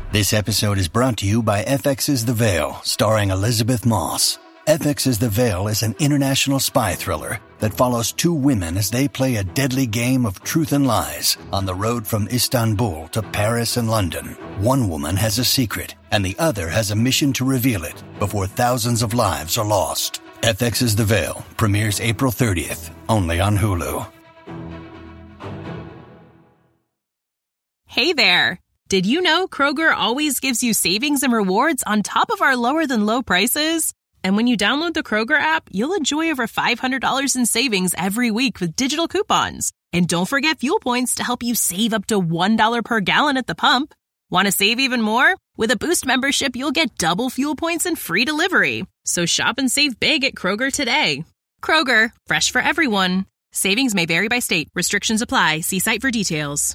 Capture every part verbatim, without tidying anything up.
This episode is brought to you by F X's The Veil, starring Elizabeth Moss. F X's The Veil is an international spy thriller that follows two women as they play a deadly game of truth and lies on the road from Istanbul to Paris and London. One woman has a secret, and the other has a mission to reveal it before thousands of lives are lost. F X's The Veil premieres April thirtieth, only on Hulu. Hey there! Did you know Kroger always gives you savings and rewards on top of our lower-than-low prices? And when you download the Kroger app, you'll enjoy over five hundred dollars in savings every week with digital coupons. And don't forget fuel points to help you save up to one dollar per gallon at the pump. Want to save even more? With a Boost membership, you'll get double fuel points and free delivery. So shop and save big at Kroger today. Kroger, fresh for everyone. Savings may vary by state. Restrictions apply. See site for details.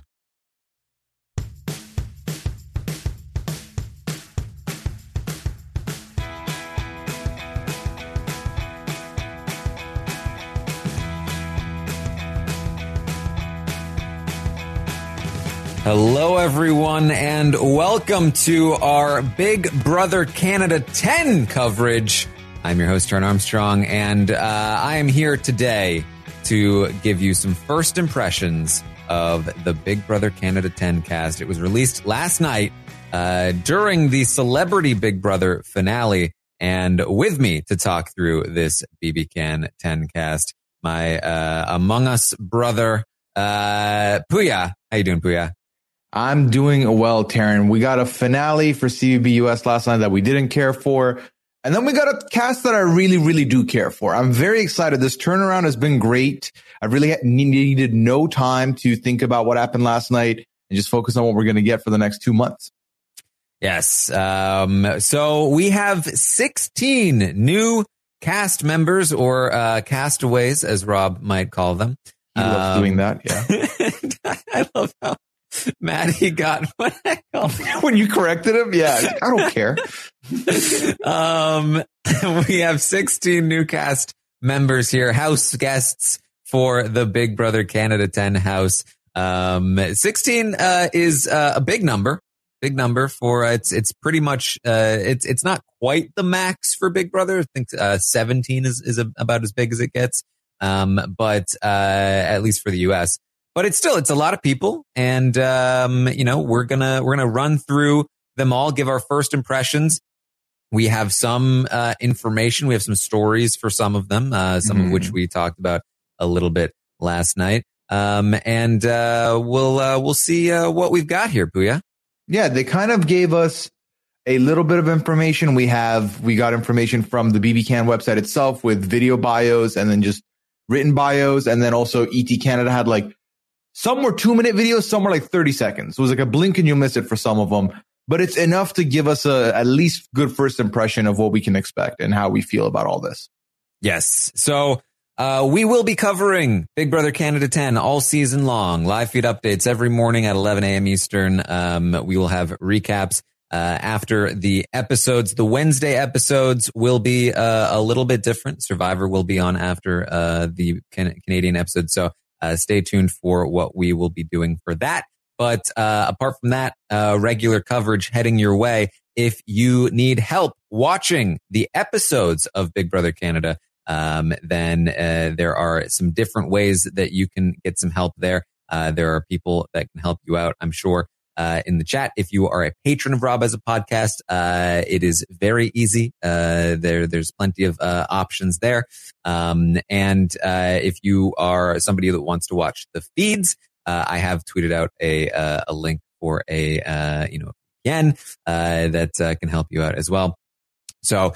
Hello, everyone, and welcome to our Big Brother Canada ten coverage. I'm your host, Aaron Armstrong, and uh, I am here today to give you some first impressions of the Big Brother Canada ten cast. It was released last night uh, during the Celebrity Big Brother finale, and with me to talk through this B B Can ten cast, my uh, Among Us brother, uh, Puya. How you doing, Puya? I'm doing well, Taryn. We got a finale for C B B U S last night that we didn't care for. And then we got a cast that I really, really do care for. I'm very excited. This turnaround has been great. I really needed no time to think about what happened last night and just focus on what we're going to get for the next two months. Yes. Um, so we have sixteen new cast members, or uh, castaways, as Rob might call them. He loves um, doing that, yeah. I love how Maddie got what I call when you corrected him. Yeah, I don't care. um, we have sixteen new cast members here, house guests for the Big Brother Canada ten house. Um, sixteen uh, is uh, a big number, big number for uh, it's it's pretty much uh, it's it's not quite the max for Big Brother. I think uh, seventeen is is a, about as big as it gets. Um, but uh, at least for the U S. But it's still, it's a lot of people. And, um, you know, we're gonna, we're gonna run through them all, give our first impressions. We have some, uh, information. We have some stories for some of them, uh, some mm-hmm. of which we talked about a little bit last night. Um, and, uh, we'll, uh, we'll see, uh, what we've got here, Puya. Yeah, they kind of gave us a little bit of information. We have, we got information from the B B Can website itself with video bios and then just written bios. And then also E T Canada had like, some were two minute videos, some were like thirty seconds. It was like a blink and you miss it for some of them, but it's enough to give us a at least good first impression of what we can expect and how we feel about all this. Yes. So, uh, we will be covering Big Brother Canada ten all season long. Live feed updates every morning at eleven a.m. Eastern. Um, we will have recaps, uh, after the episodes. The Wednesday episodes will be, uh, a little bit different. Survivor will be on after, uh, the can- Canadian episode. So, Uh, stay tuned for what we will be doing for that. But uh, apart from that, uh, regular coverage heading your way. If you need help watching the episodes of Big Brother Canada, um, then uh, there are some different ways that you can get some help there. Uh, there are people that can help you out, I'm sure, uh, in the chat. If you are a patron of Rob as a podcast, uh, it is very easy. Uh, there, there's plenty of, uh, options there. Um, and, uh, if you are somebody that wants to watch the feeds, uh, I have tweeted out a, uh, a link for a, uh, you know, again, uh, that, uh, can help you out as well. So,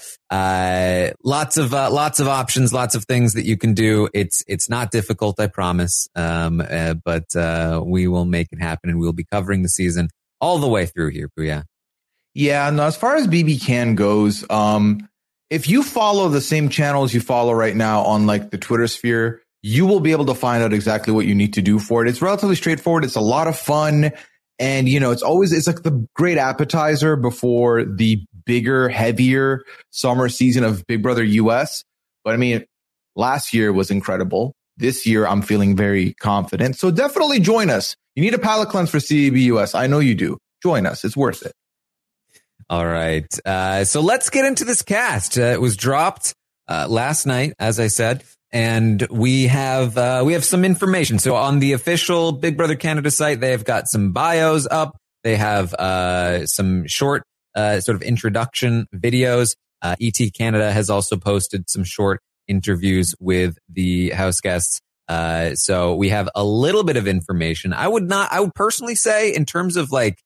uh, lots of, uh, lots of options, lots of things that you can do. It's, it's not difficult, I promise. Um, uh, but, uh, we will make it happen and we'll be covering the season all the way through here, Puya. Yeah. No, as far as B B Can goes, um, if you follow the same channels you follow right now on like the Twitter sphere, you will be able to find out exactly what you need to do for it. It's relatively straightforward. It's a lot of fun. And, you know, it's always, it's like the great appetizer before the bigger, heavier summer season of Big Brother U S. But I mean, last year was incredible. This year, I'm feeling very confident. So definitely join us. You need a palate cleanse for C B B U S. I know you do. Join us. It's worth it. All right. Uh, so let's get into this cast. Uh, it was dropped uh, last night, as I said, and we have uh, we have some information. So on the official Big Brother Canada site, they've got some bios up. They have uh, some short uh, sort of introduction videos. Uh, E T Canada has also posted some short interviews with the house guests. Uh, so we have a little bit of information. I would not, I would personally say in terms of like,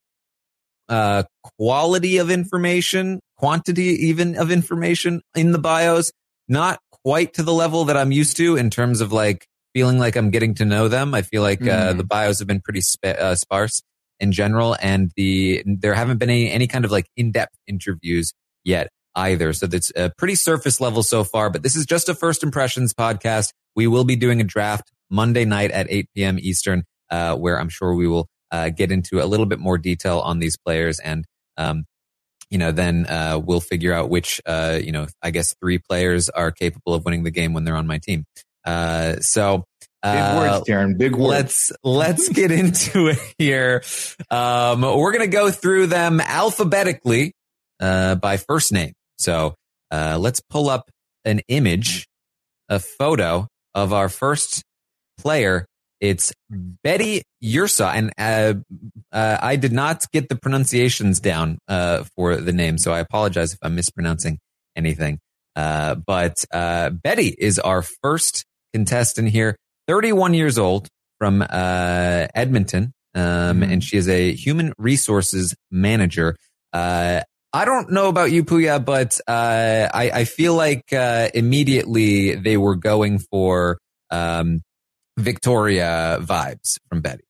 uh, quality of information, quantity even of information in the bios, not quite to the level that I'm used to in terms of like feeling like I'm getting to know them. I feel like, mm. uh, the bios have been pretty sp- uh, sparse in general, and the, there haven't been any, any kind of like in-depth interviews yet either. So that's a pretty surface level so far, but this is just a first impressions podcast. We will be doing a draft Monday night at eight p.m. Eastern, uh, where I'm sure we will uh, get into a little bit more detail on these players. And, um, you know, then uh, we'll figure out which, uh, you know, I guess three players are capable of winning the game when they're on my team. Uh, so uh, big words, Darren, big words. Let's, let's get into it here. Um, we're going to go through them alphabetically uh, by first name. So uh, let's pull up an image, a photo of our first player. It's Betty Yrsa, and uh, uh, I did not get the pronunciations down uh, for the name, so I apologize if I'm mispronouncing anything. Uh, but uh, Betty is our first contestant here, thirty-one years old, from uh, Edmonton, um, mm-hmm. and she is a human resources manager. Uh, I don't know about you, Puya, but uh, I, I feel like uh, immediately they were going for um, Victoria vibes from Betty.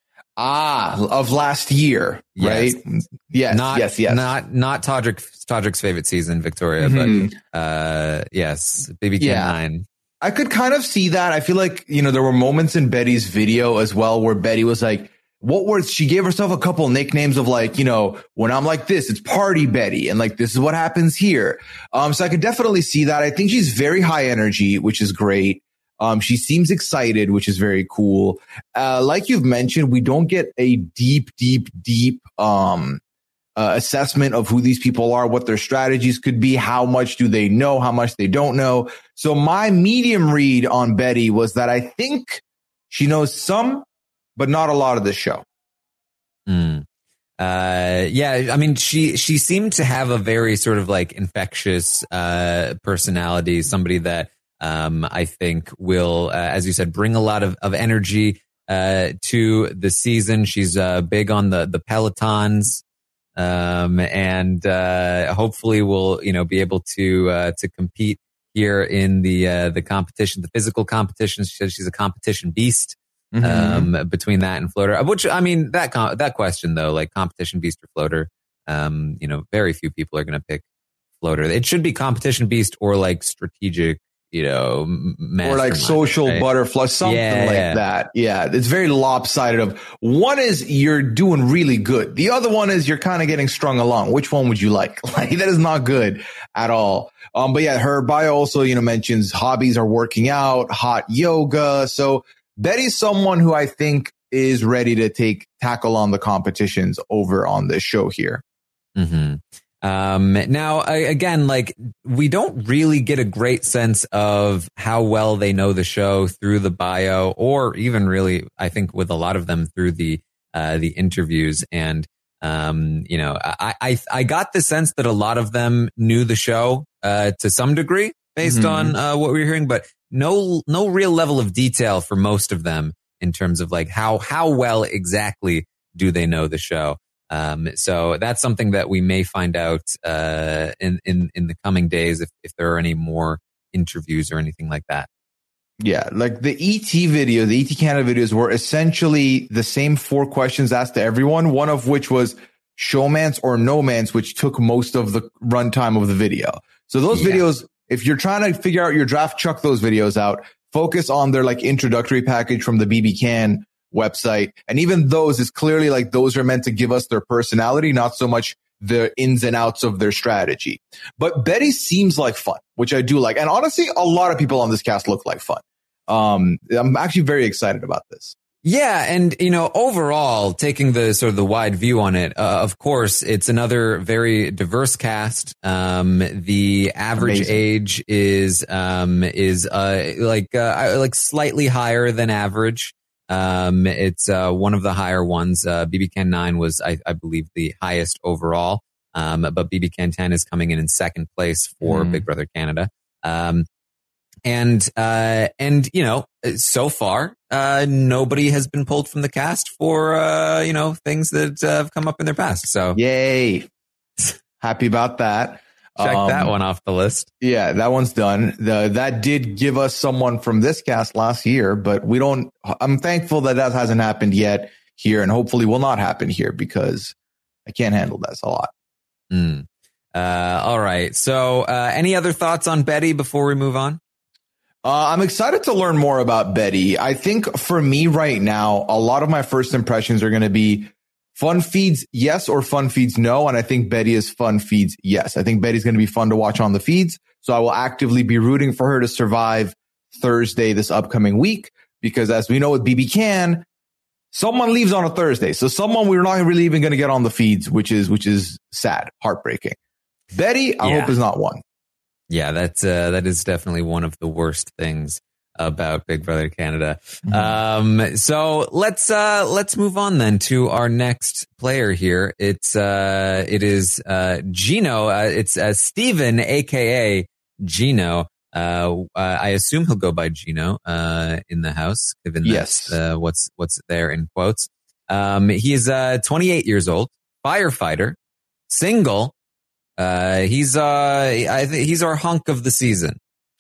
Ah, of last year, yes. right? Yes, not, yes, yes. Not not Todrick, Todrick's favorite season, Victoria, mm-hmm. but uh, yes, B B K nine. Yeah. I could kind of see that. I feel like, you know, there were moments in Betty's video as well where Betty was like, what words? She gave herself a couple nicknames of like, you know, when I'm like this, it's Party Betty. And like, this is what happens here. Um, so I could definitely see that. I think she's very high energy, which is great. Um, she seems excited, which is very cool. Uh, like you've mentioned, we don't get a deep, deep, deep, um, uh, assessment of who these people are, what their strategies could be, how much do they know, how much they don't know. So my medium read on Betty was that I think she knows some, but not a lot of the show. Mm. Uh, yeah, I mean, she, she seemed to have a very sort of like infectious, uh, personality, somebody that, um, I think will, uh, as you said, bring a lot of, of energy, uh, to the season. She's, uh, big on the, the Pelotons, um, and, uh, hopefully we'll, you know, be able to, uh, to compete here in the, uh, the competition, the physical competition. She says she's a competition beast. Mm-hmm. Um, between that and floater, which, I mean, that, com- that question though, like competition beast or floater, um, you know, very few people are going to pick floater. It should be competition beast or like strategic, you know, or like social right? butterfly, something yeah, like yeah. that. Yeah. It's very lopsided of one is you're doing really good. The other one is you're kind of getting strung along. Which one would you like? Like that is not good at all. Um, but yeah, her bio also, you know, mentions hobbies are working out, hot yoga. So Betty's someone who I think is ready to take tackle on the competitions over on this show here. Mm-hmm. Um, now, I, again, like we don't really get a great sense of how well they know the show through the bio, or even really, I think with a lot of them through the uh, the interviews. And um, you know, I, I I got the sense that a lot of them knew the show uh, to some degree based mm-hmm. on uh, what we were hearing, but no no real level of detail for most of them in terms of like how how well exactly do they know the show. Um, so that's something that we may find out, uh, in, in, in the coming days if, if there are any more interviews or anything like that. Yeah. Like the E T video, the E T Canada videos were essentially the same four questions asked to everyone, one of which was showmance or no mance, which took most of the runtime of the video. So those yeah. videos, if you're trying to figure out your draft, chuck those videos out, focus on their like introductory package from the B B Can website. And even those is clearly like those are meant to give us their personality, not so much the ins and outs of their strategy. But Betty seems like fun, which I do like. And honestly, a lot of people on this cast look like fun. Um, I'm actually very excited about this. Yeah, and you know, overall, taking the sort of the wide view on it, uh, of course, it's another very diverse cast. Um, the average Amazing. age is um is uh like uh like slightly higher than average. Um, it's uh one of the higher ones. Uh, B B Can nine was, I, I believe, the highest overall. Um, but B B Can ten is coming in in second place for mm. Big Brother Canada. Um. And, uh, and, you know, so far, uh, nobody has been pulled from the cast for, uh, you know, things that uh, have come up in their past. So yay. Happy about that. Check um, that one off the list. Yeah, that one's done. The, that did give us someone from this cast last year, but we don't, I'm thankful that that hasn't happened yet here and hopefully will not happen here because I can't handle that a lot. Mm. Uh, all right. So, uh, any other thoughts on Betty before we move on? Uh, I'm excited to learn more about Betty. I think for me right now, a lot of my first impressions are going to be fun feeds, yes, or fun feeds, no. And I think Betty is fun feeds, yes. I think Betty's going to be fun to watch on the feeds. So I will actively be rooting for her to survive Thursday this upcoming week, because as we know with B B Can, someone leaves on a Thursday. So someone we're not really even going to get on the feeds, which is, which is sad, heartbreaking. Betty, I yeah. hope is not one. Yeah, that's uh, that is definitely one of the worst things about Big Brother Canada. Mm-hmm. Um, so let's uh, let's move on then to our next player here. It's uh, it is uh, Gino. Uh, it's uh, Steven, aka Gino. Uh, uh, I assume he'll go by Gino uh, in the house, given yes. that's uh, what's what's there in quotes. Um, he's uh, twenty-eight years old, firefighter, single. Uh, he's, uh, I think he's our hunk of the season.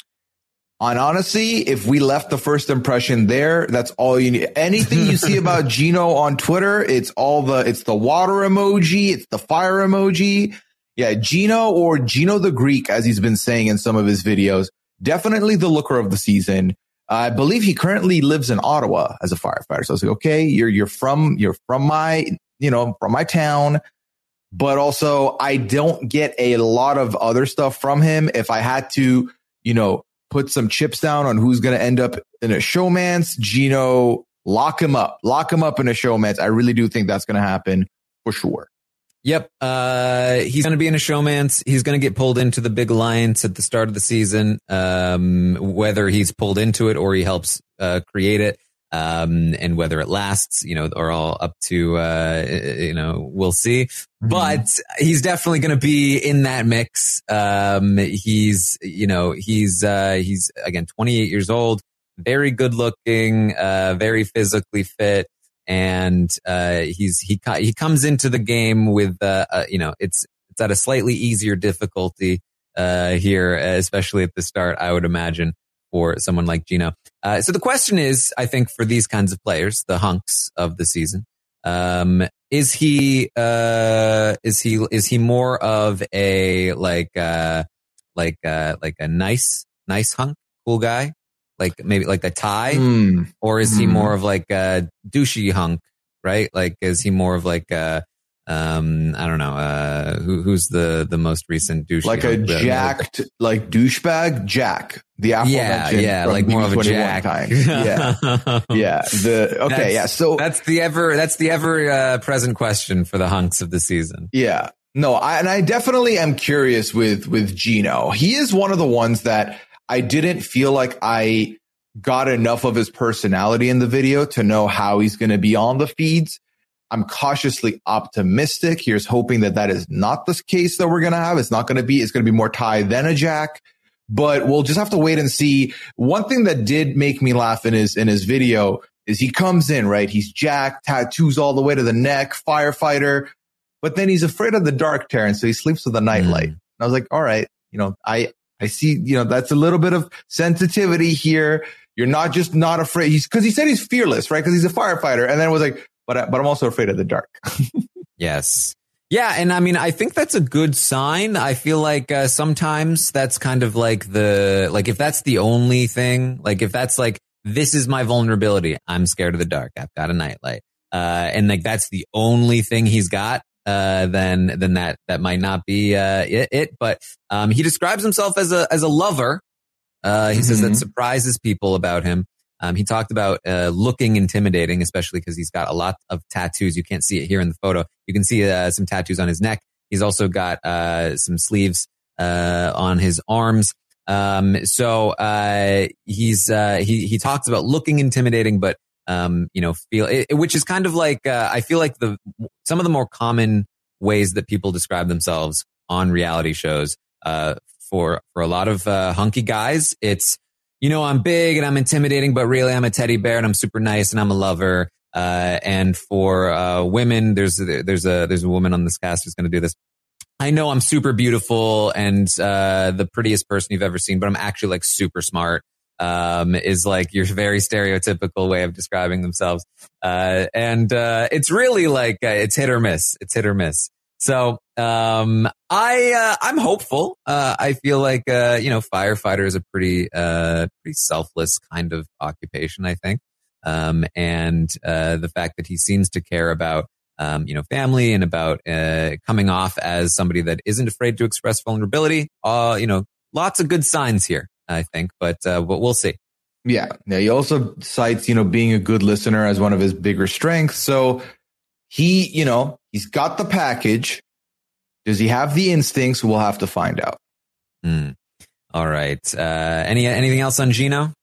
And honestly, if we left the first impression there, that's all you need. Anything you see about Gino on Twitter, it's all the, it's the water emoji, it's the fire emoji. Yeah, Gino or Gino the Greek, as he's been saying in some of his videos, definitely the looker of the season. I believe he currently lives in Ottawa as a firefighter. So I was like, okay, you're, you're from, you're from my, you know, from my town. But also, I don't get a lot of other stuff from him. If I had to, you know, put some chips down on who's going to end up in a showmance, Gino, lock him up. Lock him up in a showmance. I really do think that's going to happen for sure. Yep. Uh, he's going to be in a showmance. He's going to get pulled into the big alliance at the start of the season. Um, whether he's pulled into it or he helps uh, create it. Um, and whether it lasts, you know, are all up to, uh, you know, we'll see. Mm-hmm. But he's definitely going to be in that mix. Um, he's, you know, he's, uh, he's again, twenty-eight years old, very good looking, uh, very physically fit. And, uh, he's, he, he comes into the game with, uh, uh, you know, it's, it's at a slightly easier difficulty, uh, here, especially at the start, I would imagine, for someone like Gino. Uh, so the question is, I think for these kinds of players, the hunks of the season, um, is he, uh, is he, is he more of a, like, uh, like, uh, like a nice, nice hunk, cool guy? Like maybe like a Ty? Mm. Or is mm. he more of like a douchey hunk, right? Like, is he more of like a, Um, I don't know, uh, who, who's the, the most recent douche? Like a jacked, like douchebag, Jack. The yeah, yeah, like more of a Jack. Kind. Yeah, yeah. The okay, that's, yeah. So that's the ever, that's the ever uh, present question for the hunks of the season. Yeah, no, I, and I definitely am curious with with Gino. He is one of the ones that I didn't feel like I got enough of his personality in the video to know how he's going to be on the feeds. I'm cautiously optimistic. Here's hoping that that is not the case that we're going to have. It's not going to be, it's going to be more Ty than a Jack, but we'll just have to wait and see. One thing that did make me laugh in his, in his video is he comes in, right? He's Jack, tattoos all the way to the neck, firefighter, but then he's afraid of the dark, Terrence. So he sleeps with a nightlight. Mm. And I was like, all right, you know, I, I see, you know, that's a little bit of sensitivity here. You're not just not afraid. He's cause he said he's fearless, right? Cause he's a firefighter. And then it was like, But, but I'm also afraid of the dark. Yes. Yeah. And I mean, I think that's a good sign. I feel like uh, sometimes that's kind of like the, like if that's the only thing, like if that's like, this is my vulnerability. I'm scared of the dark. I've got a nightlight. Uh, and like that's the only thing he's got. Uh, then, then that, that might not be, uh, it, it. But, um, he describes himself as a, as a lover. Uh, he mm-hmm. says that surprises people about him. Um, he talked about uh, looking intimidating, especially because he's got a lot of tattoos. You can't see it here in the photo. You can see uh, some tattoos on his neck. He's also got uh, some sleeves uh, on his arms. Um, so uh, he's uh, he he talks about looking intimidating, but um, you know, feel it, which is kind of like uh, I feel like the some of the more common ways that people describe themselves on reality shows. Uh, for for a lot of uh, hunky guys, it's, you know, I'm big and I'm intimidating, but really I'm a teddy bear and I'm super nice and I'm a lover. Uh, and for, uh, women, there's, there's a, there's a woman on this cast who's going to do this. I know I'm super beautiful and, uh, the prettiest person you've ever seen, but I'm actually like super smart, um, is like your very stereotypical way of describing themselves. Uh, and, uh, it's really like, uh, it's hit or miss. It's hit or miss. So, um, I, uh, I'm hopeful. Uh, I feel like, uh, you know, firefighter is a pretty, uh, pretty selfless kind of occupation, I think. Um, and, uh, the fact that he seems to care about, um, you know, family and about, uh, coming off as somebody that isn't afraid to express vulnerability. Uh, you know, lots of good signs here, I think, but, uh, but we'll see. Yeah. Yeah. He also cites, you know, being a good listener as one of his bigger strengths. So, He, you know, he's got the package. Does he have the instincts? We'll have to find out. Mm. All right. Uh, any anything else on Gino?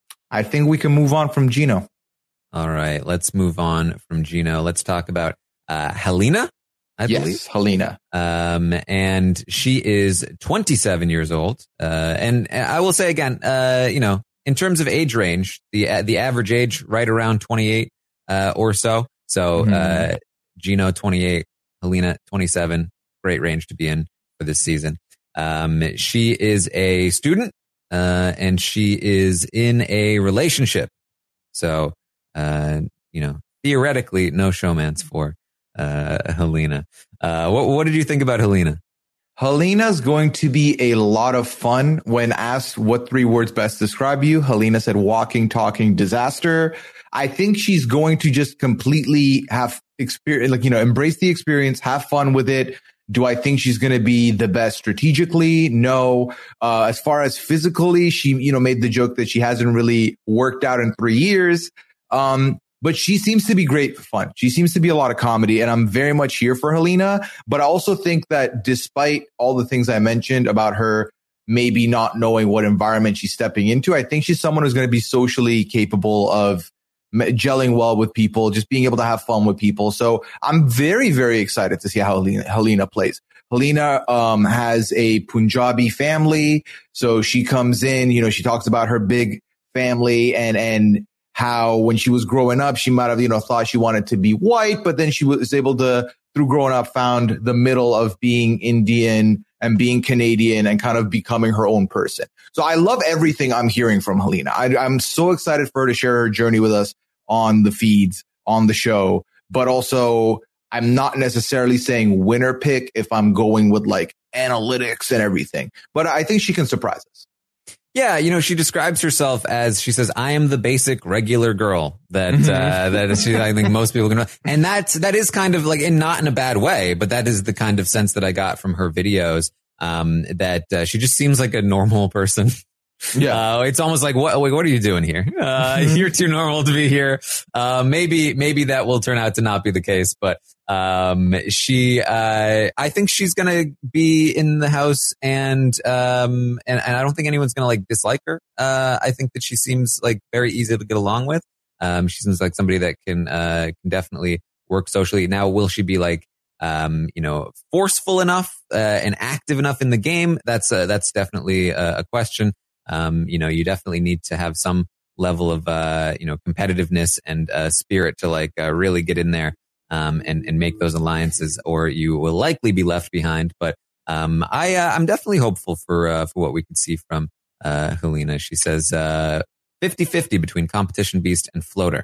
I think we can move on from Gino. All right. Let's move on from Gino. Let's talk about uh, Helena, I yes, believe. Helena. Um, and she is twenty-seven years old. Uh, and I will say again, uh, you know, in terms of age range, the uh, the average age right around twenty-eight uh, or so. So, uh, Gino, twenty-eight, Helena, twenty-seven, great range to be in for this season. Um, she is a student, uh, and she is in a relationship. So, uh, you know, theoretically, no showmance for, uh, Helena. Uh, what, what did you think about Helena? Helena's going to be a lot of fun. When asked what three words best describe you, Helena said walking, talking, disaster. I think she's going to just completely have experience, like, you know, embrace the experience, have fun with it. Do I think she's going to be the best strategically? No. Uh, as far as physically, she, you know, made the joke that she hasn't really worked out in three years. Um, but she seems to be great for fun. She seems to be a lot of comedy, and I'm very much here for Helena. But I also think that despite all the things I mentioned about her maybe not knowing what environment she's stepping into, I think she's someone who's going to be socially capable of gelling well with people, just being able to have fun with people. So I'm very, very excited to see how Helena, Helena plays. Helena um, has a Punjabi family. So she comes in, you know, she talks about her big family and, and how when she was growing up, she might have, you know, thought she wanted to be white, but then she was able to, through growing up, found the middle of being Indian and being Canadian and kind of becoming her own person. So I love everything I'm hearing from Helena. I, I'm so excited for her to share her journey with us on the feeds, on the show, but also I'm not necessarily saying winner pick if I'm going with like analytics and everything, but I think she can surprise us. Yeah, you know, she describes herself as, she says, I am the basic regular girl that, mm-hmm. uh, that she, I think most people can know. And that's, that is kind of like, and not in a bad way, but that is the kind of sense that I got from her videos, um, that, uh, she just seems like a normal person. Yeah. Uh, it's almost like, what, wait, what are you doing here? Uh, you're too normal to be here. Uh, maybe, maybe that will turn out to not be the case, but, um, she, uh, I think she's going to be in the house and, um, and, and I don't think anyone's going to like dislike her. Uh, I think that she seems like very easy to get along with. Um, she seems like somebody that can, uh, can definitely work socially. Now, will she be like, um, you know, forceful enough, uh, and active enough in the game? That's, uh, that's definitely a, a question. Um, you know, you definitely need to have some level of, uh, you know, competitiveness and, uh, spirit to like, uh, really get in there, um, and, and make those alliances, or you will likely be left behind. But, um, I, uh, I'm definitely hopeful for, uh, for what we could see from, uh, Helena. She says, uh, fifty fifty between Competition Beast and Floater.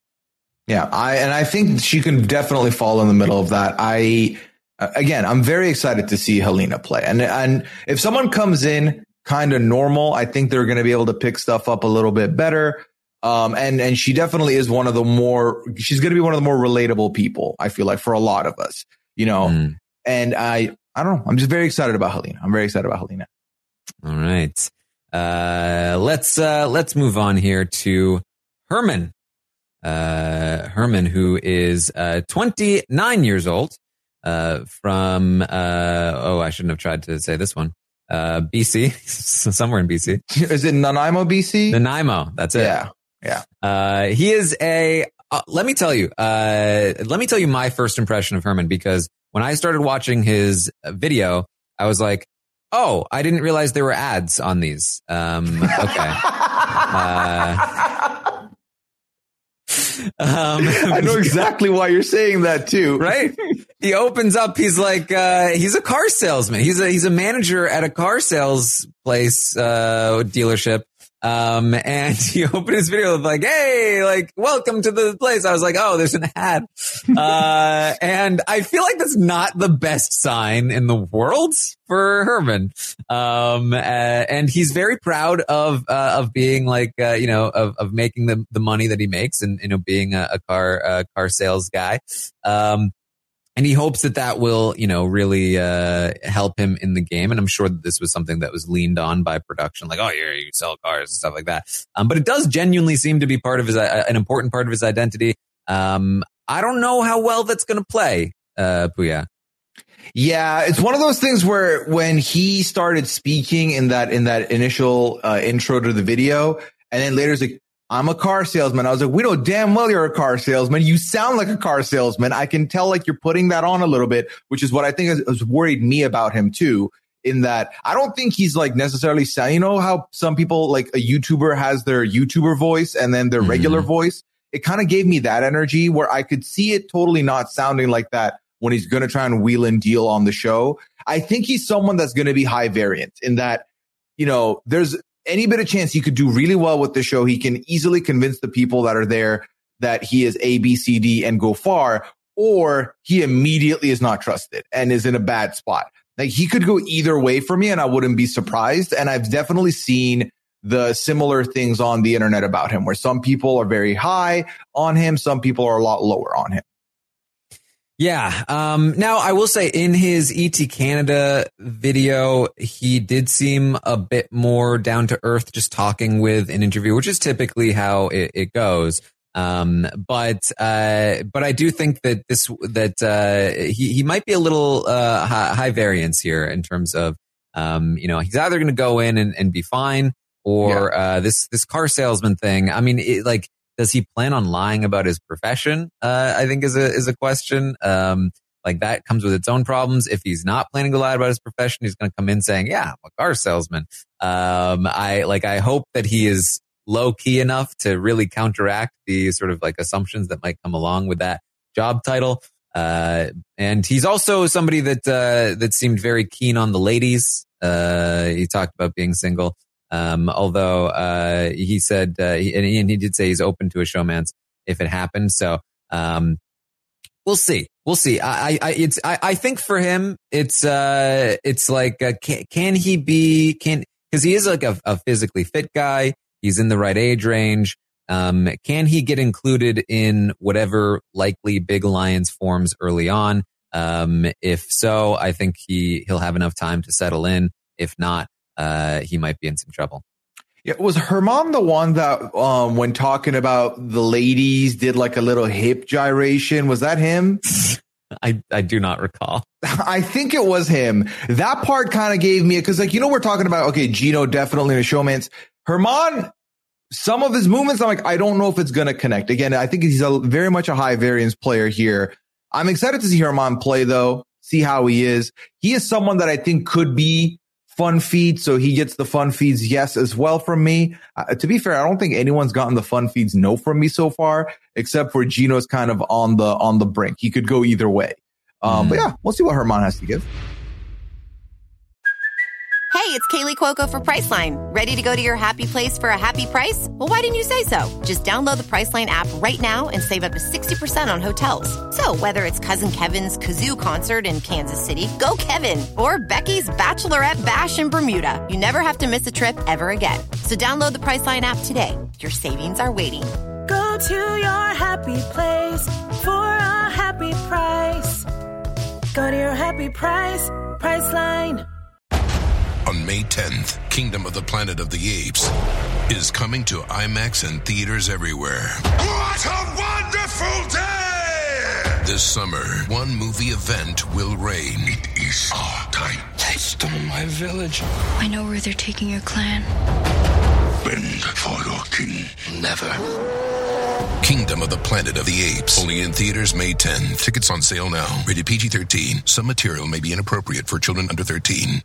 Yeah. I, and I think she can definitely fall in the middle of that. I, again, I'm very excited to see Helena play. And, and if someone comes in kind of normal, I think they're going to be able to pick stuff up a little bit better. Um, and, and she definitely is one of the more, she's going to be one of the more relatable people, I feel like, for a lot of us, you know, mm. and I, I don't know. I'm just very excited about Helena. I'm very excited about Helena. All right. Uh, let's, uh, let's move on here to Herman. Uh, Herman, who is uh, twenty-nine years old, uh, from, uh, oh, I shouldn't have tried to say this one, uh, B C, somewhere in B C. Is it Nanaimo, B C? Nanaimo, that's it. Yeah, yeah. Uh, he is a, uh, let me tell you, uh, let me tell you my first impression of Herman, because when I started watching his video, I was like, oh, I didn't realize there were ads on these. Um, okay. uh, Um, I know exactly why you're saying that too. Right? He opens up. He's like, uh, he's a car salesman. He's a, he's a manager at a car sales place, uh, dealership. Um, and he opened his video with like, hey, like, welcome to the place. I was like, oh, there's an ad. Uh, and I feel like that's not the best sign in the world for Herman. Um, uh, and he's very proud of, uh, of being like, uh, you know, of, of making the, the money that he makes and, you know, being a, a car, uh, car sales guy. Um, And he hopes that that will, you know, really uh, help him in the game. And I'm sure that this was something that was leaned on by production, like, oh, yeah, you sell cars and stuff like that. Um, but it does genuinely seem to be part of his, uh, an important part of his identity. Um, I don't know how well that's going to play, uh, Puya. Yeah, it's one of those things where when he started speaking in that in that initial uh, intro to the video, and then later he's like, I'm a car salesman. I was like, we know damn well you're a car salesman. You sound like a car salesman. I can tell like you're putting that on a little bit, which is what I think has, has worried me about him too, in that I don't think he's like necessarily saying, you know how some people like a YouTuber has their YouTuber voice and then their mm-hmm. regular voice. It kind of gave me that energy where I could see it totally not sounding like that when he's going to try and wheel and deal on the show. I think he's someone that's going to be high variance in that, you know, there's any bit of chance he could do really well with the show. He can easily convince the people that are there that he is A, B, C, D and go far, or he immediately is not trusted and is in a bad spot. Like he could go either way for me and I wouldn't be surprised. And I've definitely seen the similar things on the internet about him where some people are very high on him. Some people are a lot lower on him. Yeah. Um, now I will say in his E T Canada video, he did seem a bit more down to earth, just talking with an interviewer, which is typically how it, it goes. Um, but, uh, but I do think that this, that, uh, he, he might be a little, uh, high, high variance here in terms of, um, you know, he's either going to go in and, and be fine or, yeah. uh, this, this car salesman thing. I mean, it, like, does he plan on lying about his profession? Uh, I think is a, is a question. Um, like that comes with its own problems. If he's not planning to lie about his profession, he's going to come in saying, yeah, I'm a car salesman. Um, I like, I hope that he is low key enough to really counteract the sort of like assumptions that might come along with that job title. Uh, and he's also somebody that, uh, that seemed very keen on the ladies. Uh, he talked about being single. Um, although, uh, he said, uh, he, and, he, and he did say he's open to a showmance if it happens. So, um, we'll see. We'll see. I, I, it's, I, I think for him, it's, uh, it's like, uh, can, can he be, can, cause he is like a, a physically fit guy. He's in the right age range. Um, can he get included in whatever likely Big Alliance forms early on? Um, if so, I think he, he'll have enough time to settle in. If not, Uh, he might be in some trouble. Yeah, was Herman the one that, um, when talking about the ladies, did like a little hip gyration? Was that him? I, I do not recall. I think it was him. That part kind of gave me, because like, you know, we're talking about, okay, Gino definitely in a showman's. Herman, some of his movements, I'm like, I don't know if it's going to connect. Again, I think he's a very much a high variance player here. I'm excited to see Herman play though, see how he is. He is someone that I think could be fun feed, so he gets the fun feeds yes as well from me. Uh, to be fair, I don't think anyone's gotten the fun feeds no from me so far, except for Gino's kind of on the on the brink. He could go either way. Um, mm. But yeah, we'll see what Herman has to give. Hey, it's Kaylee Cuoco for Priceline. Ready to go to your happy place for a happy price? Well, why didn't you say so? Just download the Priceline app right now and save up to sixty percent on hotels. So whether it's Cousin Kevin's Kazoo Concert in Kansas City, go Kevin, or Becky's Bachelorette Bash in Bermuda, you never have to miss a trip ever again. So download the Priceline app today. Your savings are waiting. Go to your happy place for a happy price. Go to your happy price, Priceline. On May tenth, Kingdom of the Planet of the Apes is coming to IMAX and theaters everywhere. What a wonderful day! This summer, one movie event will reign. It is our time. They stole my village. I know where they're taking your clan. Bend for your king. Never. Kingdom of the Planet of the Apes. Only in theaters May tenth. Tickets on sale now. Rated P G thirteen. Some material may be inappropriate for children under thirteen.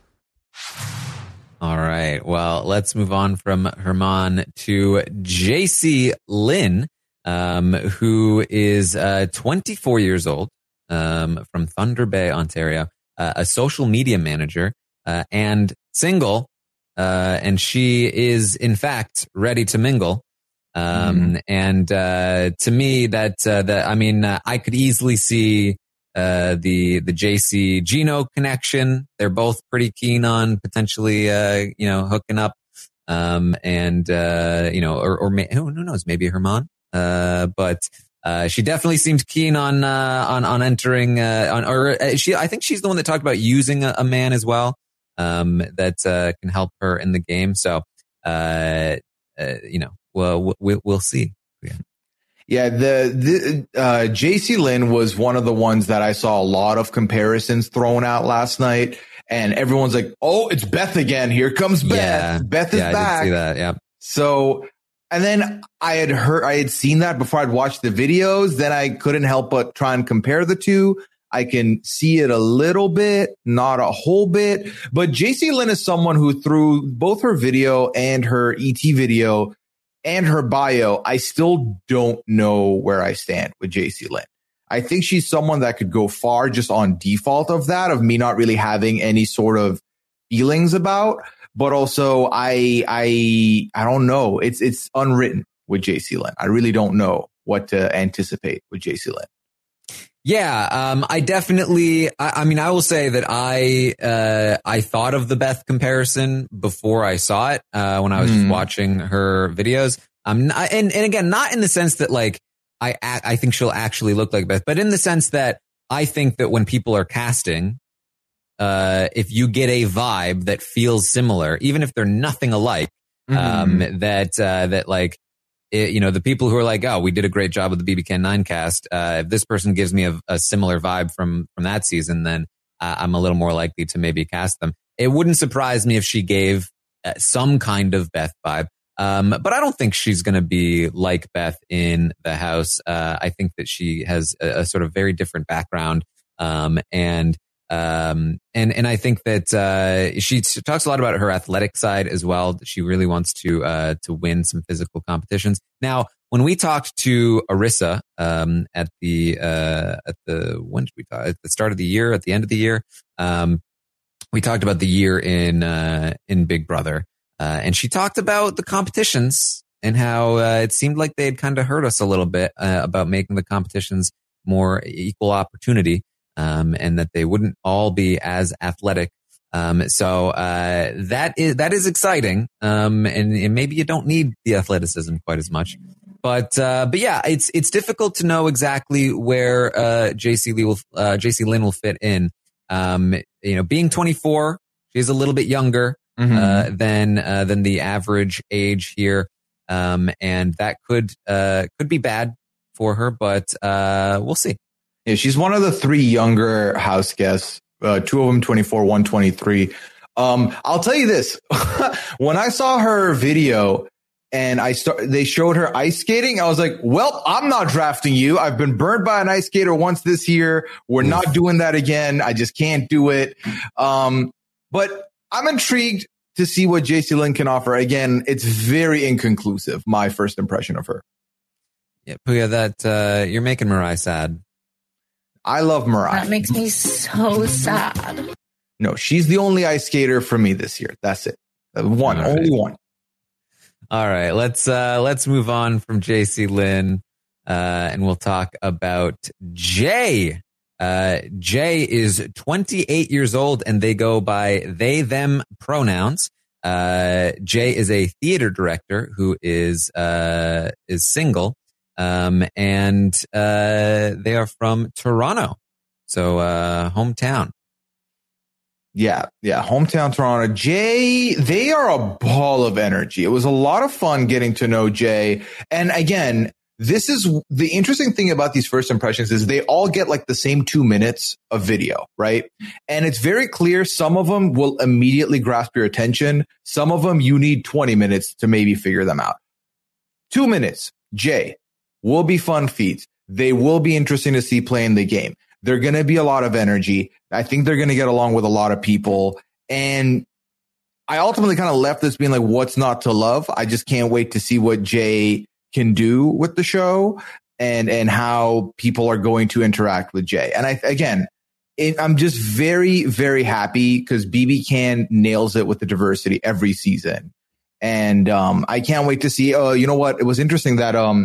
All right. Well, let's move on from Herman to J C Lynn, um, who is uh, twenty-four years old, um, from Thunder Bay, Ontario, uh, a social media manager, uh, and single. Uh, and she is, in fact, ready to mingle. Um, mm. and, uh, to me that, uh, that, I mean, uh, I could easily see, uh, the, the J C Gino connection. They're both pretty keen on potentially, uh, you know, hooking up. Um, and, uh, you know, or, or may, who knows, maybe Herman. Uh, but, uh, she definitely seemed keen on, uh, on, on entering, uh, on, or uh, she, I think she's the one that talked about using a, a man as well, um, that, uh, can help her in the game. So, uh, uh you know, well, we'll, we'll see. Yeah. Yeah, the, the uh, J C Lynn was one of the ones that I saw a lot of comparisons thrown out last night, and everyone's like, "Oh, it's Beth again! Here comes Beth! Yeah. Beth is yeah, back!" I did see that. Yeah. So, and then I had heard, I had seen that before I'd watched the videos. Then I couldn't help but try and compare the two. I can see it a little bit, not a whole bit, but J C Lynn is someone who, through both her video and her E T video and her bio, I still don't know where I stand with J C Lynn. I think she's someone that could go far just on default of that, of me not really having any sort of feelings about, but also I, I, I don't know. It's, it's unwritten with J C Lynn. I really don't know what to anticipate with J C Lynn. Yeah, um, I definitely, I, I mean, I will say that I, uh, I thought of the Beth comparison before I saw it, uh, when I was mm. just watching her videos. Um, not, and, and again, not in the sense that like, I, I think she'll actually look like Beth, but in the sense that I think that when people are casting, uh, if you get a vibe that feels similar, even if they're nothing alike, mm. um, that, uh, that like, It, you know, the people who are like, oh, we did a great job with the B B Can nine cast. Uh, if this person gives me a, a similar vibe from, from that season, then uh, I'm a little more likely to maybe cast them. It wouldn't surprise me if she gave uh, some kind of Beth vibe. Um, but I don't think she's going to be like Beth in the house. Uh, I think that she has a, a sort of very different background. Um, and, um, and, and I think that, uh, she talks a lot about her athletic side as well. That she really wants to, uh, to win some physical competitions. Now, when we talked to Arissa, um, at the, uh, at the, when did we talk? At the start of the year, at the end of the year, um, we talked about the year in, uh, in Big Brother. Uh, and she talked about the competitions and how, uh, it seemed like they had kind of hurt us a little bit, uh, about making the competitions more equal opportunity. Um, and that they wouldn't all be as athletic. Um, so, uh, that is, that is exciting. Um, and, and maybe you don't need the athleticism quite as much, but, uh, but yeah, it's, it's difficult to know exactly where, uh, J C Lee will, uh, J C Lynn will fit in. Um, you know, being twenty-four, she's a little bit younger, mm-hmm. uh, than, uh, than the average age here. Um, and that could, uh, could be bad for her, but, uh, we'll see. Yeah, she's one of the three younger house guests, uh, two of them twenty-four, one twenty-three. Um, I'll tell you this. When I saw her video and I start, they showed her ice skating, I was like, well, I'm not drafting you. I've been burned by an ice skater once this year. We're not doing that again. I just can't do it. Um, but I'm intrigued to see what J C Lynn can offer. Again, it's very inconclusive, my first impression of her. Yeah, Puya, that, uh, you're making Mariah sad. I love Mariah. That makes me so sad. No, she's the only ice skater for me this year. That's it. One, right. Only one. All right, let's uh, let's move on from J C Lynn, uh, and we'll talk about Jay. Uh, Jay is twenty-eight years old, and they go by they them pronouns. Uh, Jay is a theater director who is uh, is single. Um, and, uh, they are from Toronto. So, uh, hometown. Yeah, yeah. Hometown Toronto. Jay, they are a ball of energy. It was a lot of fun getting to know Jay. And again, this is the interesting thing about these first impressions is they all get like the same two minutes of video, right? And it's very clear. Some of them will immediately grasp your attention. Some of them you need twenty minutes to maybe figure them out. Two minutes. Jay will be fun feats. They will be interesting to see playing the game. They're going to be a lot of energy. I think they're going to get along with a lot of people. And I ultimately kind of left this being like, what's not to love? I just can't wait to see what Jay can do with the show and, and how people are going to interact with Jay. And I, again, it, I'm just very, very happy because B B Can nails it with the diversity every season. And um, I can't wait to see, oh, you know what? It was interesting that um,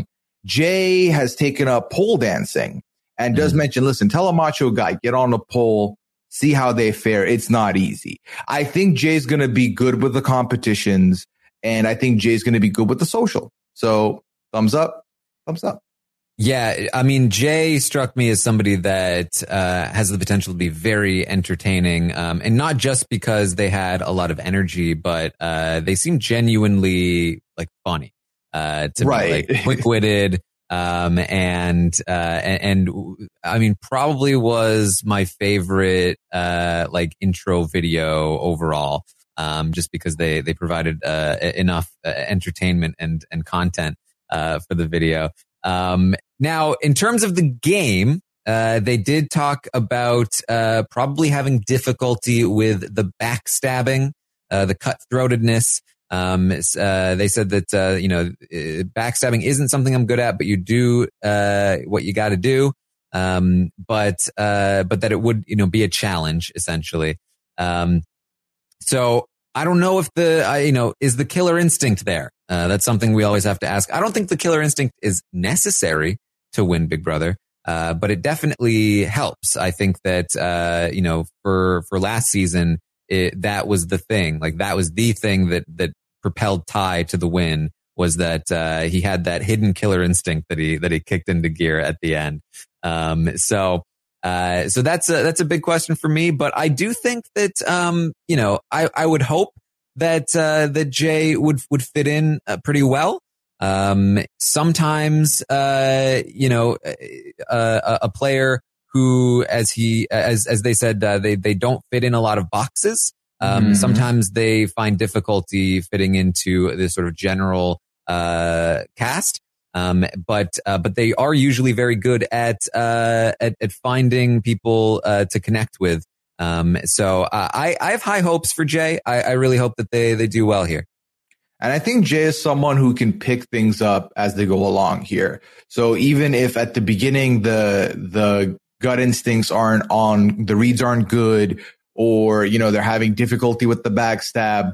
Jay has taken up pole dancing. And does mm-hmm. mention, listen, tell a macho guy, get on a pole, see how they fare. It's not easy. I think Jay's going to be good with the competitions, and I think Jay's going to be good with the social. So thumbs up, thumbs up. Yeah, I mean, Jay struck me as somebody that uh, has the potential to be very entertaining, um, and not just because they had a lot of energy, but uh, they seem genuinely like funny uh, to right. be like quick-witted. Um, and, uh, and, and I mean, probably was my favorite, uh, like intro video overall. Um, just because they, they provided, uh, enough uh, entertainment and, and content, uh, for the video. Um, now in terms of the game, uh, they did talk about, uh, probably having difficulty with the backstabbing, uh, the cutthroatedness. Um, uh, they said that, uh, you know, backstabbing isn't something I'm good at, but you do, uh, what you got to do. Um, but, uh, but that it would, you know, be a challenge essentially. Um, so I don't know if the, uh, you know, is the killer instinct there? Uh, that's something we always have to ask. I don't think the killer instinct is necessary to win Big Brother. Uh, but it definitely helps. I think that, uh, you know, for, for last season, It, that was the thing. Like that was the thing that, that propelled Ty to the win was that, uh, he had that hidden killer instinct that he, that he kicked into gear at the end. Um, so, uh, so that's a, that's a big question for me, but I do think that, um, you know, I, I would hope that, uh, that Jay would, would fit in uh, pretty well. Um, sometimes, uh, you know, uh, a player who, as he, as, as they said, uh, they, they don't fit in a lot of boxes. Um, mm-hmm. Sometimes they find difficulty fitting into this sort of general, uh, cast. Um, but, uh, but they are usually very good at, uh, at, at finding people, uh, to connect with. Um, so, uh, I, I have high hopes for Jay. I, I really hope that they, they do well here. And I think Jay is someone who can pick things up as they go along here. So even if at the beginning, the, the, gut instincts aren't on, the reads aren't good, or, you know, they're having difficulty with the backstab.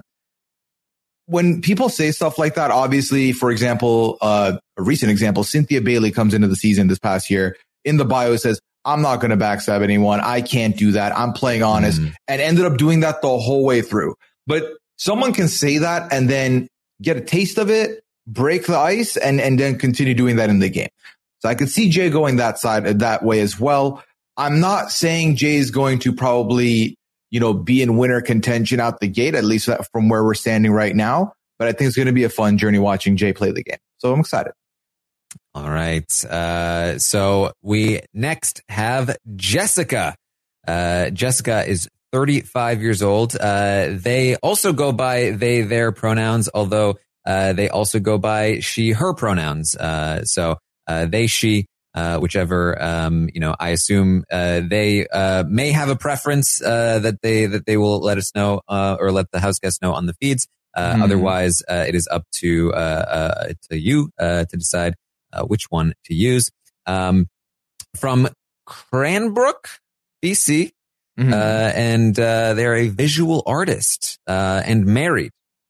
When people say stuff like that, obviously, for example, uh, a recent example, Cynthia Bailey comes into the season this past year. In the bio, it says, I'm not going to backstab anyone. I can't do that. I'm playing honest, mm. and ended up doing that the whole way through. But someone can say that and then get a taste of it, break the ice, and, and then continue doing that in the game. So I could see Jay going that side, that way as well. I'm not saying Jay is going to probably, you know, be in winner contention out the gate, at least from where we're standing right now. But I think it's going to be a fun journey watching Jay play the game. So I'm excited. All right. Uh, so we next have Jessica. Uh, Jessica is thirty-five years old. Uh, they also go by they, their pronouns, although, uh, they also go by she, her pronouns. Uh, so, Uh, they, she, uh, whichever, um, you know, I assume, uh, they, uh, may have a preference, uh, that they, that they will let us know, uh, or let the house guests know on the feeds. Uh, mm. Otherwise, uh, it is up to, uh, uh, to you, uh, to decide, uh, which one to use. Um, from Cranbrook, B C, mm-hmm. uh, and, uh, they're a visual artist, uh, and married.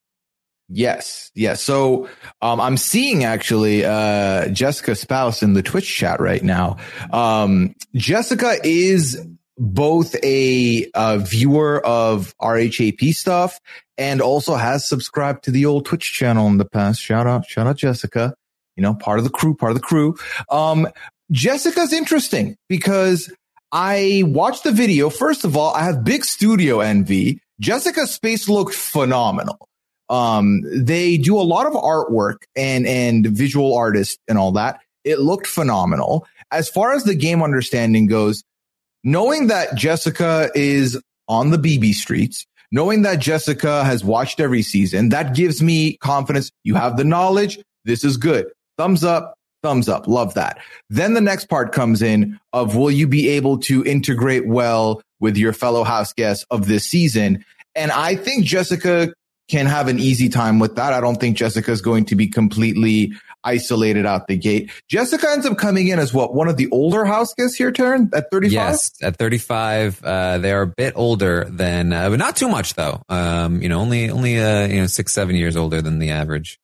Yes. Yes. So, um, I'm seeing actually, uh, Jessica's spouse in the Twitch chat right now. Um, Jessica is both a, a viewer of R H A P stuff and also has subscribed to the old Twitch channel in the past. Shout out, shout out Jessica, you know, part of the crew, part of the crew. Um, Jessica's interesting because I watched the video. First of all, I have big studio envy. Jessica's space looked phenomenal. Um, they do a lot of artwork and, and visual artists and all that. It looked phenomenal. As far as the game understanding goes, knowing that Jessica is on the B B streets, knowing that Jessica has watched every season, that gives me confidence. You have the knowledge. This is good. Thumbs up, thumbs up. Love that. Then the next part comes in of, will you be able to integrate well with your fellow house guests of this season? And I think Jessica can have an easy time with that. I don't think Jessica is going to be completely isolated out the gate. Jessica ends up coming in as what, one of the older house guests here, Taryn, at thirty-five? Yes, at thirty-five. Uh, they are a bit older than, uh, but not too much though. Um, you know, only, only, uh, you know, six, seven years older than the average.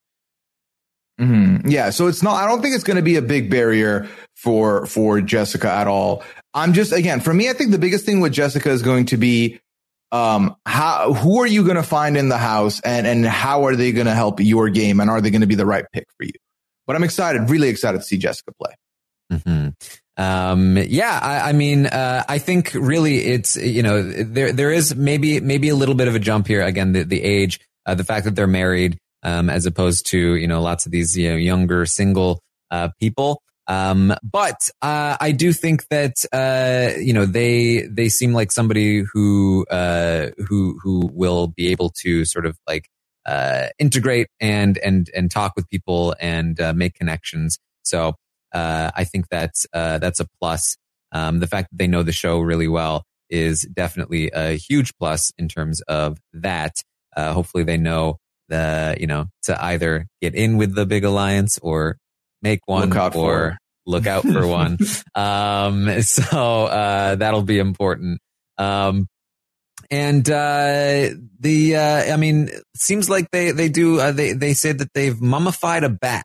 Mm-hmm. Yeah. So it's not, I don't think it's going to be a big barrier for, for Jessica at all. I'm just, again, for me, I think the biggest thing with Jessica is going to be, um, how, who are you going to find in the house, and, and how are they going to help your game, and are they going to be the right pick for you? But I'm excited, really excited to see Jessica play. Mm-hmm. Um, yeah, I, I mean, uh, I think really it's, you know, there, there is maybe, maybe a little bit of a jump here. Again, the, the age, uh, the fact that they're married, um, as opposed to, you know, lots of these, you know, younger single, uh, people. Um, but, uh, I do think that, uh, you know, they, they seem like somebody who, uh, who, who will be able to sort of like, uh, integrate and, and, and talk with people and, uh, make connections. So, uh, I think that's, uh, that's a plus. Um, the fact that they know the show really well is definitely a huge plus in terms of that. Uh, hopefully they know the, you know, to either get in with the big alliance or make one, look or look out for one. Um, so, uh, that'll be important. Um, and, uh, the, uh, I mean, it seems like they, they do, uh, they, they said that they've mummified a bat.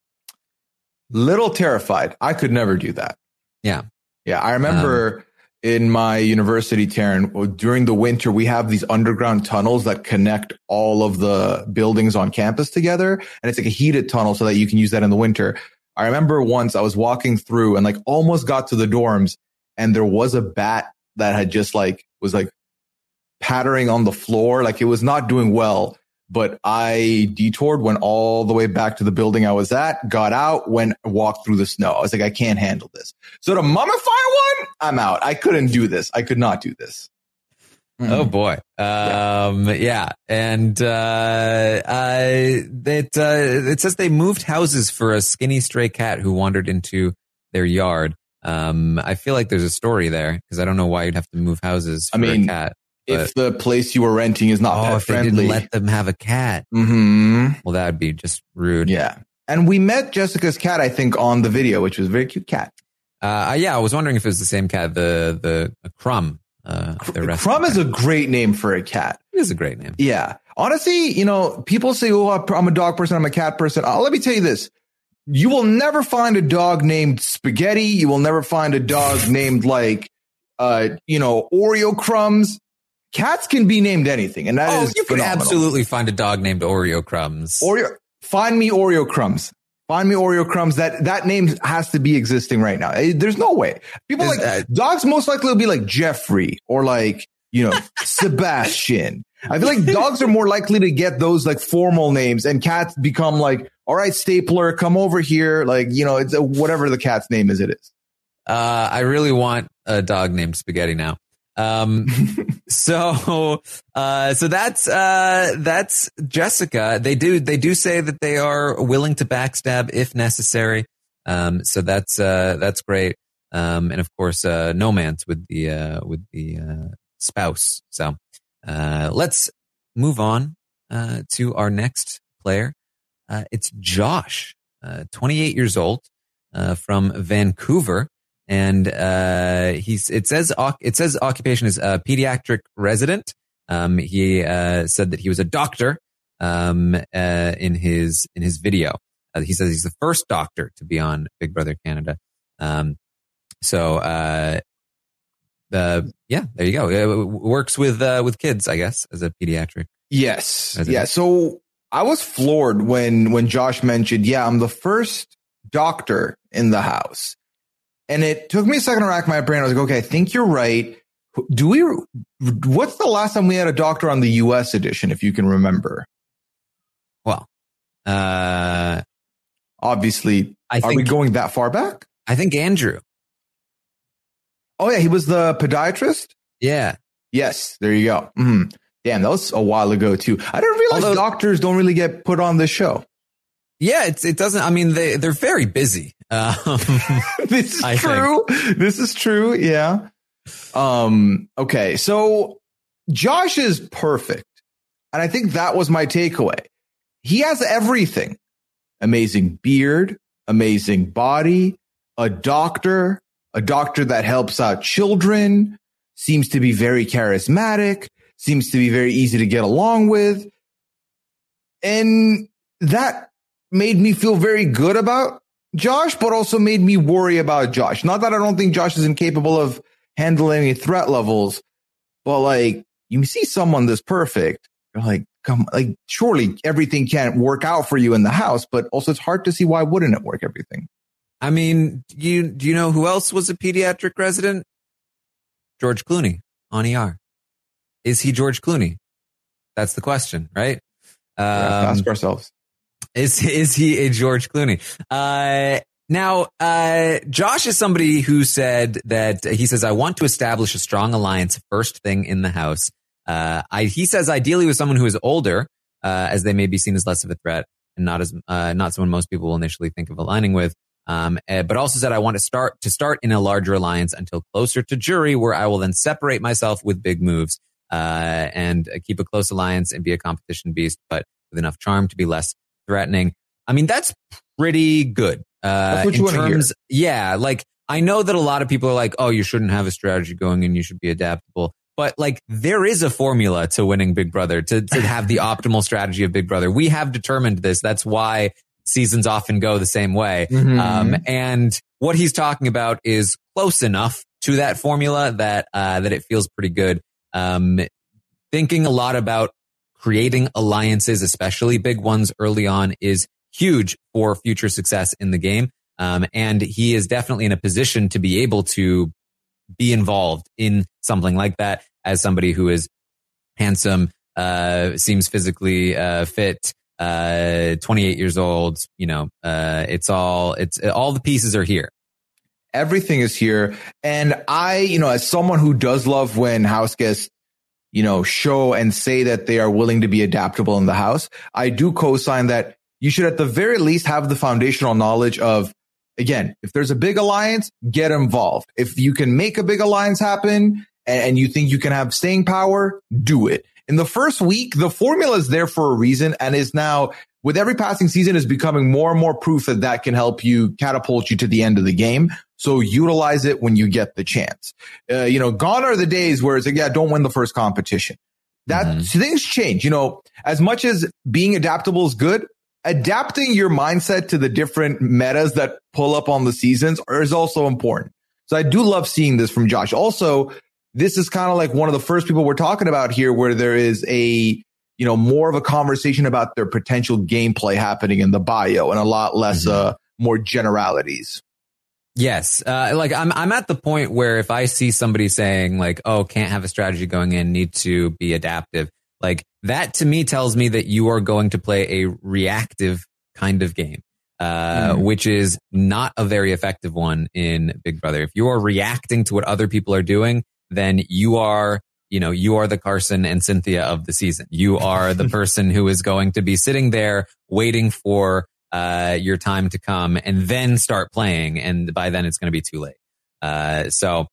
Little terrified. I could never do that. Yeah. Yeah. I remember um, in my university, Taryn, during the winter, we have these underground tunnels that connect all of the buildings on campus together. And it's like a heated tunnel so that you can use that in the winter. I remember once I was walking through and like almost got to the dorms, and there was a bat that had just like, was like pattering on the floor. Like it was not doing well, but I detoured, went all the way back to the building I was at, got out, went, walked through the snow. I was like, I can't handle this. So to mummify one, I'm out. I couldn't do this. I could not do this. Oh boy. Um, yeah. yeah. And, uh, uh, it, uh, it says they moved houses for a skinny stray cat who wandered into their yard. Um, I feel like there's a story there because I don't know why you'd have to move houses for I mean, a cat. If the place you were renting is not oh, pet if friendly, they didn't let them have a cat. Mm-hmm. Well, that would be just rude. Yeah. And we met Jessica's cat, I think, on the video, which was a very cute cat. Uh, yeah, I was wondering if it was the same cat, the, the uh, Crumb. Uh, Crumb is a great name for a cat. It is a great name. Yeah. Honestly, you know, people say, oh, I'm a dog person, I'm a cat person. Oh, let me tell you this. You will never find a dog named Spaghetti. You will never find a dog named like, uh, you know, Oreo Crumbs. Cats can be named anything. And that oh, is you can phenomenal. absolutely find a dog named Oreo Crumbs. Oreo, find me Oreo Crumbs. Find me Oreo Crumbs. That that name has to be existing right now. There's no way. People is like that, dogs most likely will be like Jeffrey or like, you know, Sebastian. I feel like dogs are more likely to get those like formal names, and cats become like, all right, Stapler, come over here. Like, you know, it's a, whatever the cat's name is, it is. Uh, I really want a dog named Spaghetti now. Um, so, uh, so that's, uh, that's Jessica. They do, they do say that they are willing to backstab if necessary. Um, so that's, uh, that's great. Um, and of course, uh, no man's with the, uh, with the, uh, spouse. So, uh, let's move on, uh, to our next player. Uh, it's Josh, uh, twenty-eight years old, uh, from Vancouver. And, uh, he's, it says, it says occupation is a pediatric resident. Um, he, uh, said that he was a doctor, um, uh, in his, in his video. Uh, he says he's the first doctor to be on Big Brother Canada. Um, so, uh, uh, yeah, there you go. It works with, uh, with kids, I guess, as a pediatric. Yes. resident. Yeah. So I was floored when, when Josh mentioned, yeah, I'm the first doctor in the house. And it took me a second to rack my brain. I was like, okay, I think you're right. Do we, what's the last time we had a doctor on the U S edition, if you can remember? Well, uh, obviously, I are think, we going that far back? I think Andrew. Oh, yeah. He was the podiatrist? Yeah. Yes. There you go. Mm-hmm. Damn, that was a while ago, too. I didn't realize Although, doctors don't really get put on this show. Yeah, it's, it doesn't. I mean, they, they're very busy. Um, this is I true. Think. This is true. Yeah. Um, okay. So Josh is perfect. And I think that was my takeaway. He has everything. Amazing beard, amazing body, a doctor, a doctor that helps out children, seems to be very charismatic, seems to be very easy to get along with. And that made me feel very good about Josh, but also made me worry about Josh. Not that I don't think Josh is incapable of handling any threat levels, but like you see someone this perfect, you're like, come, like surely everything can't work out for you in the house, but also it's hard to see why wouldn't it work everything. I mean, do you do you know who else was a pediatric resident? George Clooney on E R. Is he George Clooney? That's the question, right? Um, yeah, ask ourselves. Is is he a George Clooney? Uh, now, uh, Josh is somebody who said that he says, I want to establish a strong alliance first thing in the house. Uh, I, he says ideally with someone who is older, uh, as they may be seen as less of a threat and not as, uh, not someone most people will initially think of aligning with. Um, uh, but also said, I want to start to start in a larger alliance until closer to jury, where I will then separate myself with big moves, uh, and uh, keep a close alliance and be a competition beast, but with enough charm to be less threatening. I mean, that's pretty good. Uh, that's what you want to hear. Yeah. Like, I know that a lot of people are like, oh, you shouldn't have a strategy going and you should be adaptable. But like, there is a formula to winning Big Brother, to, to have the optimal strategy of Big Brother. We have determined this. That's why seasons often go the same way. Mm-hmm. Um, and what he's talking about is close enough to that formula that, uh, that it feels pretty good. Um, thinking a lot about creating alliances, especially big ones early on, is huge for future success in the game. Um, and he is definitely in a position to be able to be involved in something like that as somebody who is handsome, uh, seems physically, uh, fit, uh, twenty-eight years old. You know, uh, it's all, it's all the pieces are here. Everything is here. And I, you know, as someone who does love when house guests, you know, show and say that they are willing to be adaptable in the house, I do co-sign that you should at the very least have the foundational knowledge of, again, if there's a big alliance, get involved. If you can make a big alliance happen and, and you think you can have staying power, do it. In the first week, the formula is there for a reason and is now, with every passing season, is becoming more and more proof that that can help you catapult you to the end of the game. So utilize it when you get the chance. Uh, you know, gone are the days where it's like, yeah, don't win the first competition. That mm-hmm. things change. You know, as much as being adaptable is good, adapting your mindset to the different metas that pull up on the seasons is also important. So I do love seeing this from Josh. Also, this is kind of like one of the first people we're talking about here where there is a, you know, more of a conversation about their potential gameplay happening in the bio and a lot less, mm-hmm. uh, more generalities. Yes. Uh, like I'm, I'm at the point where if I see somebody saying like, oh, can't have a strategy going in, need to be adaptive. Like that to me tells me that you are going to play a reactive kind of game, uh, mm. which is not a very effective one in Big Brother. If you are reacting to what other people are doing, then you are, you know, you are the Carson and Cynthia of the season. You are the person who is going to be sitting there waiting for, uh, your time to come and then start playing. And by then it's going to be too late. Uh, so,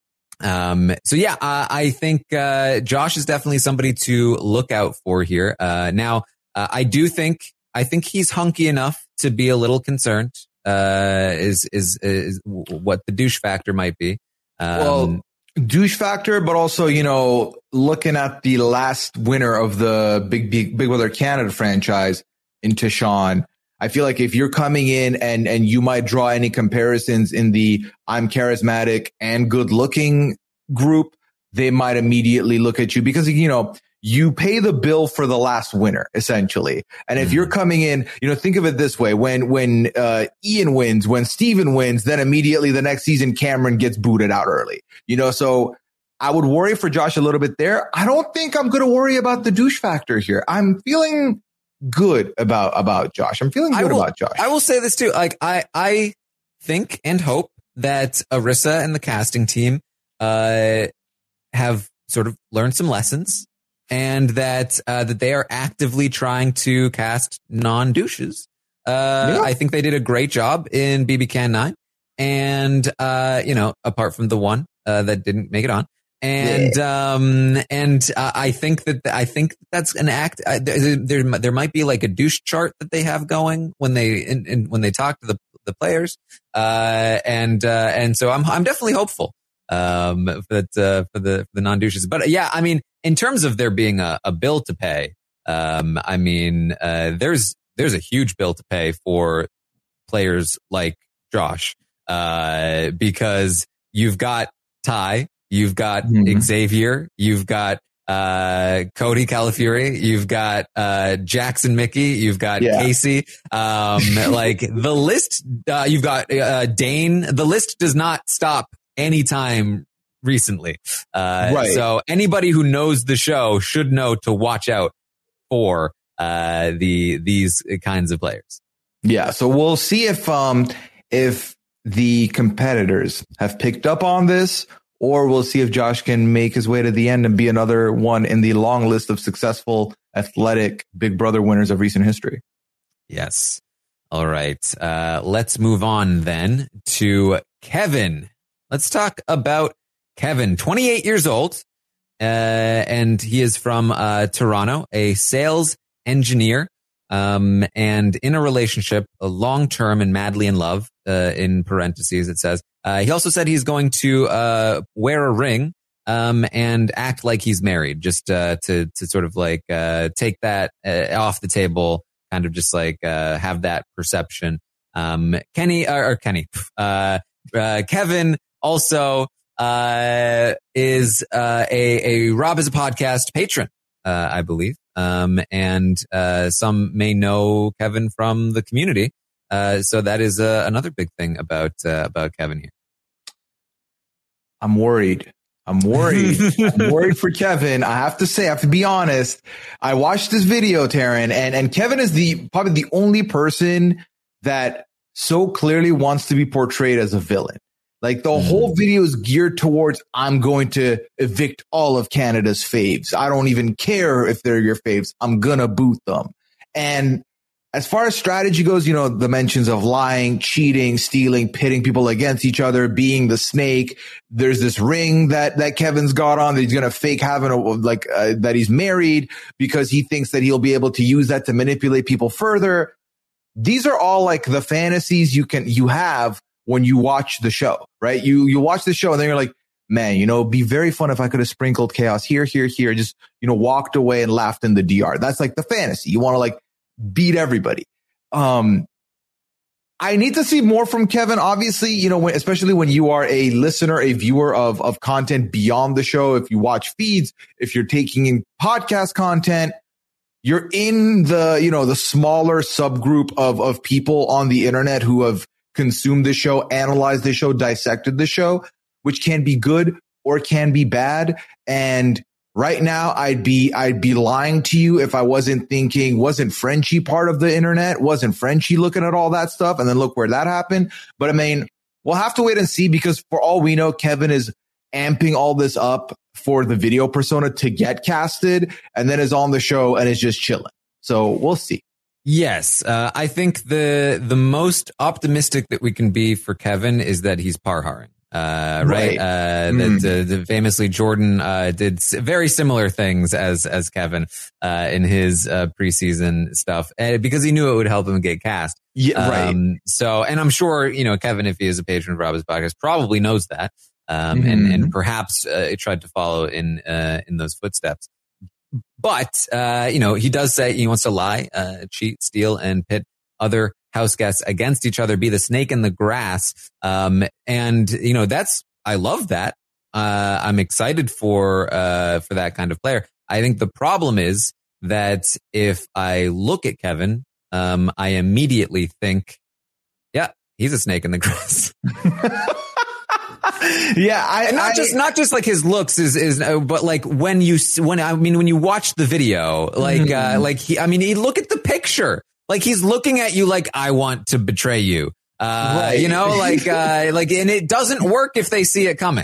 Um, so yeah, uh, I think, uh, Josh is definitely somebody to look out for here. Uh, now, uh, I do think, I think he's hunky enough to be a little concerned, uh, is, is, is what the douche factor might be. Um, well, douche factor, but also, you know, looking at the last winner of the Big, Big, Big Brother Canada franchise in Tashawn, I feel like if you're coming in and, and you might draw any comparisons in the I'm charismatic and good looking group, they might immediately look at you because, you know, you pay the bill for the last winner, essentially. And if you're coming in, you know, think of it this way. When, when, uh, Ian wins, when Steven wins, then immediately the next season, Cameron gets booted out early, you know, so I would worry for Josh a little bit there. I don't think I'm going to worry about the douche factor here. I'm feeling good about, about Josh. I'm feeling good will, about Josh. I will say this too. Like, I, I think and hope that Arissa and the casting team, uh, have sort of learned some lessons. And that uh, that they are actively trying to cast non-douches. Uh, yeah. I think they did a great job in B B Can nine. And, uh, you know, apart from the one uh, that didn't make it on. And yeah. um, and uh, I think that I think that's an act. Uh, there, there there might be like a douche chart that they have going when they in, in, when they talk to the the players. Uh, and uh, and so I'm I'm definitely hopeful um, that uh, for the for the non-douches. But yeah, I mean. In terms of there being a, a bill to pay, um, I mean, uh, there's there's a huge bill to pay for players like Josh, uh, because you've got Ty, you've got mm-hmm. Xavier, you've got uh, Cody Calafiori, you've got uh, Jackson Mickey, you've got yeah. Casey, um, like the list. Uh, you've got uh, Dane. The list does not stop anytime recently. Uh, right. So anybody who knows the show should know to watch out for, uh, the, these kinds of players. Yeah. So we'll see if, um, if the competitors have picked up on this, or we'll see if Josh can make his way to the end and be another one in the long list of successful athletic Big Brother winners of recent history. Yes. All right. Uh, let's move on then to Kevin. Let's talk about Kevin, twenty-eight years old, uh, and he is from uh, Toronto, a sales engineer, um, and in a relationship, a long-term and madly in love, uh, in parentheses, it says. Uh, he also said he's going to uh, wear a ring um, and act like he's married, just uh, to to sort of like uh, take that uh, off the table, kind of just like uh, have that perception. Um, Kenny, or, or Kenny, uh, uh, Kevin also... Uh, is, uh, a, a Rob is a podcast patron, uh, I believe. Um, and, uh, some may know Kevin from the community. Uh, so that is, uh, another big thing about, uh, about Kevin here. I'm worried. I'm worried. I'm worried for Kevin. I have to say, I have to be honest. I watched this video, Taryn, and, and Kevin is the, probably the only person that so clearly wants to be portrayed as a villain. Like the mm. whole video is geared towards, I'm going to evict all of Canada's faves. I don't even care if they're your faves. I'm going to boot them. And as far as strategy goes, you know, the mentions of lying, cheating, stealing, pitting people against each other, being the snake. There's this ring that, that Kevin's got on that he's going to fake having a, like, uh, that he's married because he thinks that he'll be able to use that to manipulate people further. These are all like the fantasies you can, you have when you watch the show, right? You, you watch the show and then you're like, man, you know, it'd be very fun if I could have sprinkled chaos here, here, here, just, you know, walked away and laughed in the D R. That's like the fantasy. You want to like beat everybody. Um, I need to see more from Kevin. Obviously, you know, when, especially when you are a listener, a viewer of, of content beyond the show. If you watch feeds, if you're taking in podcast content, you're in the, you know, the smaller subgroup of, of people on the internet who have consumed the show, analyzed the show, dissected the show, which can be good or can be bad. And right now I'd be, I'd be lying to you if I wasn't thinking, wasn't Frenchie part of the internet? Wasn't Frenchie looking at all that stuff? And then look where that happened. But I mean, we'll have to wait and see, because for all we know, Kevin is amping all this up for the video persona to get casted, and then is on the show and is just chilling. So we'll see. Yes, uh, I think the the most optimistic that we can be for Kevin is that he's parharing, uh, right? right. Uh, mm. that, uh, the famously Jordan uh, did very similar things as as Kevin uh, in his uh, preseason stuff, and because he knew it would help him get cast. Yeah, right. Um, so, and I'm sure you know Kevin, if he is a patron of Rob's podcast, probably knows that, um, mm-hmm. and and perhaps uh, tried to follow in uh, in those footsteps. But, uh, you know, he does say he wants to lie, uh, cheat, steal, and pit other house guests against each other, be the snake in the grass. Um, and, you know, that's, I love that. Uh, I'm excited for, uh, for that kind of player. I think the problem is that if I look at Kevin, um, I immediately think, yeah, he's a snake in the grass. yeah, I and not I, just not just like his looks is is, uh, but like when you when I mean when you watch the video, like mm-hmm. uh, like he, I mean, he look at the picture, like he's looking at you like I want to betray you, uh, right. you know, like uh, like, and it doesn't work if they see it coming.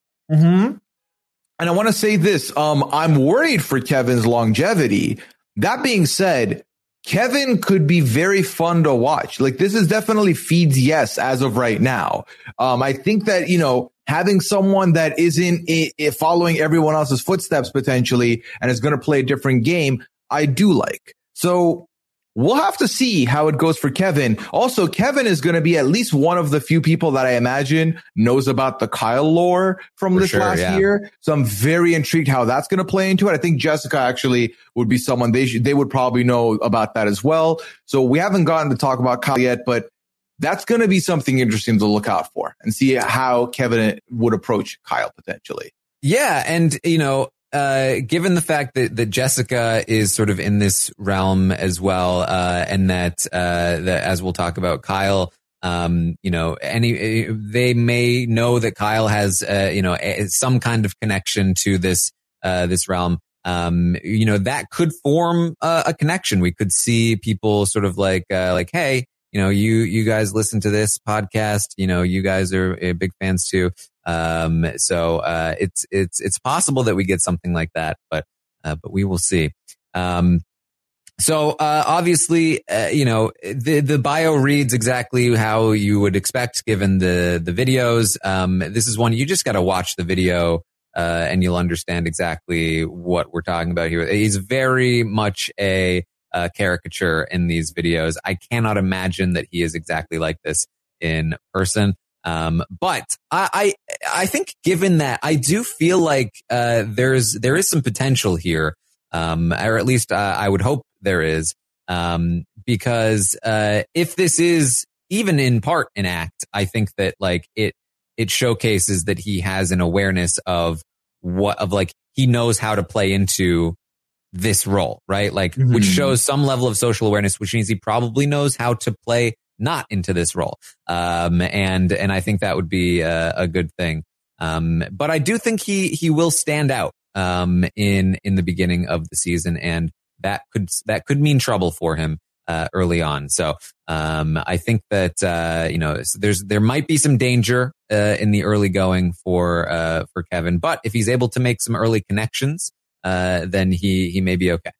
Hmm. And I want to say this: um, I'm worried for Kevin's longevity. That being said, Kevin could be very fun to watch. Like, this is definitely feeds yes as of right now. Um, I think that, you know, having someone that isn't I- I following everyone else's footsteps potentially and is going to play a different game, I do like. So we'll have to see how it goes for Kevin. Also, Kevin is going to be at least one of the few people that I imagine knows about the Kyle lore from For this sure, last yeah. year. So I'm very intrigued how that's going to play into it. I think Jessica actually would be someone they should, they would probably know about that as well. So we haven't gotten to talk about Kyle yet, but that's going to be something interesting to look out for and see how Kevin would approach Kyle potentially. Yeah. And, you know, Uh, given the fact that, that Jessica is sort of in this realm as well, uh, and that, uh, that as we'll talk about Kyle, um, you know, any, they may know that Kyle has, uh, you know, a, some kind of connection to this, uh, this realm. Um, you know, that could form a, a connection. We could see people sort of like, uh, like, hey, you know, you, you guys listen to this podcast, you know, you guys are uh, big fans too. Um, so, uh, it's, it's, it's possible that we get something like that, but, uh, but we will see. Um, so, uh, obviously, uh, you know, the, the bio reads exactly how you would expect given the, the videos. Um, this is one you just got to watch the video, uh, and you'll understand exactly what we're talking about here. He's very much a, uh, caricature in these videos. I cannot imagine that he is exactly like this in person. Um, but I, I, I think given that, I do feel like, uh, there's, there is some potential here. Um, or at least, uh, I would hope there is. Um, because, uh, if this is even in part an act, I think that like it, it showcases that he has an awareness of what, of like, he knows how to play into this role, right? Like, mm-hmm. which shows some level of social awareness, which means he probably knows how to play not into this role. Um, and, and I think that would be a, a good thing. Um, but I do think he, he will stand out, um, in, in the beginning of the season. And that could, that could mean trouble for him, uh, early on. So, um, I think that, uh, you know, there's, there might be some danger, uh, in the early going for, uh, for Kevin, but if he's able to make some early connections, uh, then he, he may be okay.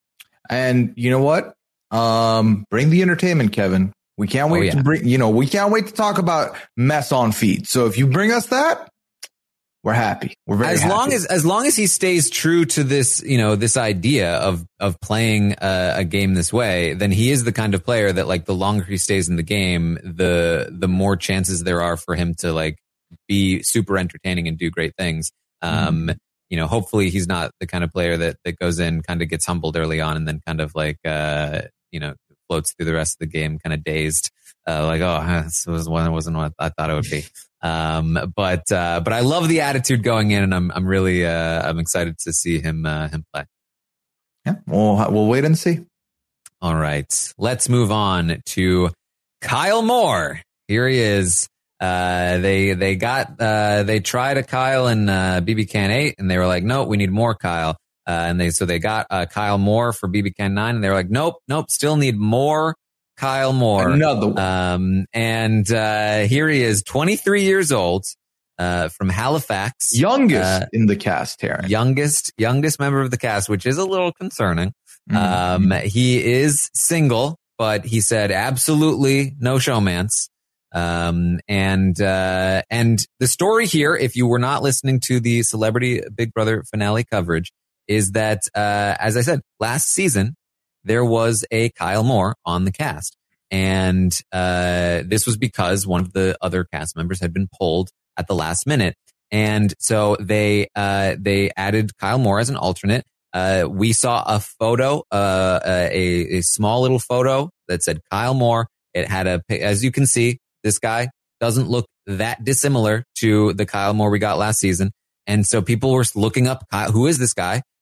And you know what? Um, bring the entertainment, Kevin. We can't wait oh, yeah. to bring, you know, we can't wait to talk about mess on feed. So if you bring us that, we're happy. We're very as happy. long as, as long as he stays true to this, you know, this idea of, of playing a, a game this way, then he is the kind of player that like the longer he stays in the game, the, the more chances there are for him to like be super entertaining and do great things. Um, mm. You know, hopefully he's not the kind of player that, that goes in, kind of gets humbled early on and then kind of like, uh, you know, floats through the rest of the game kind of dazed, uh, like, oh, this was one that wasn't what I thought it would be. Um, but, uh, but I love the attitude going in and I'm, I'm really, uh, I'm excited to see him, uh, him play. Yeah. We'll, we'll wait and see. All right. Let's move on to Kyle Moore. Here he is. Uh, they, they got, uh, they tried a Kyle in, uh, B B Can eight and they were like, no, we need more Kyle. Uh, and they, so they got, uh, Kyle Moore for B B Can nine and they were like, nope, nope, still need more Kyle Moore. Another one. Um, and, uh, here he is, twenty-three years old, uh, from Halifax. Youngest uh, in the cast, Taryn. Youngest, youngest member of the cast, which is a little concerning. Mm-hmm. Um, he is single, but he said absolutely no showmance. Um, and, uh, and the story here, if you were not listening to the Celebrity Big Brother finale coverage, is that, uh, as I said, last season, there was a Kyle Moore on the cast. And, uh, this was because one of the other cast members had been pulled at the last minute. And so they, uh, they added Kyle Moore as an alternate. Uh, we saw a photo, uh, a, a small little photo that said Kyle Moore. It had a, as you can see, this guy doesn't look that dissimilar to the Kyle Moore we got last season. And so people were looking up, who is this guy?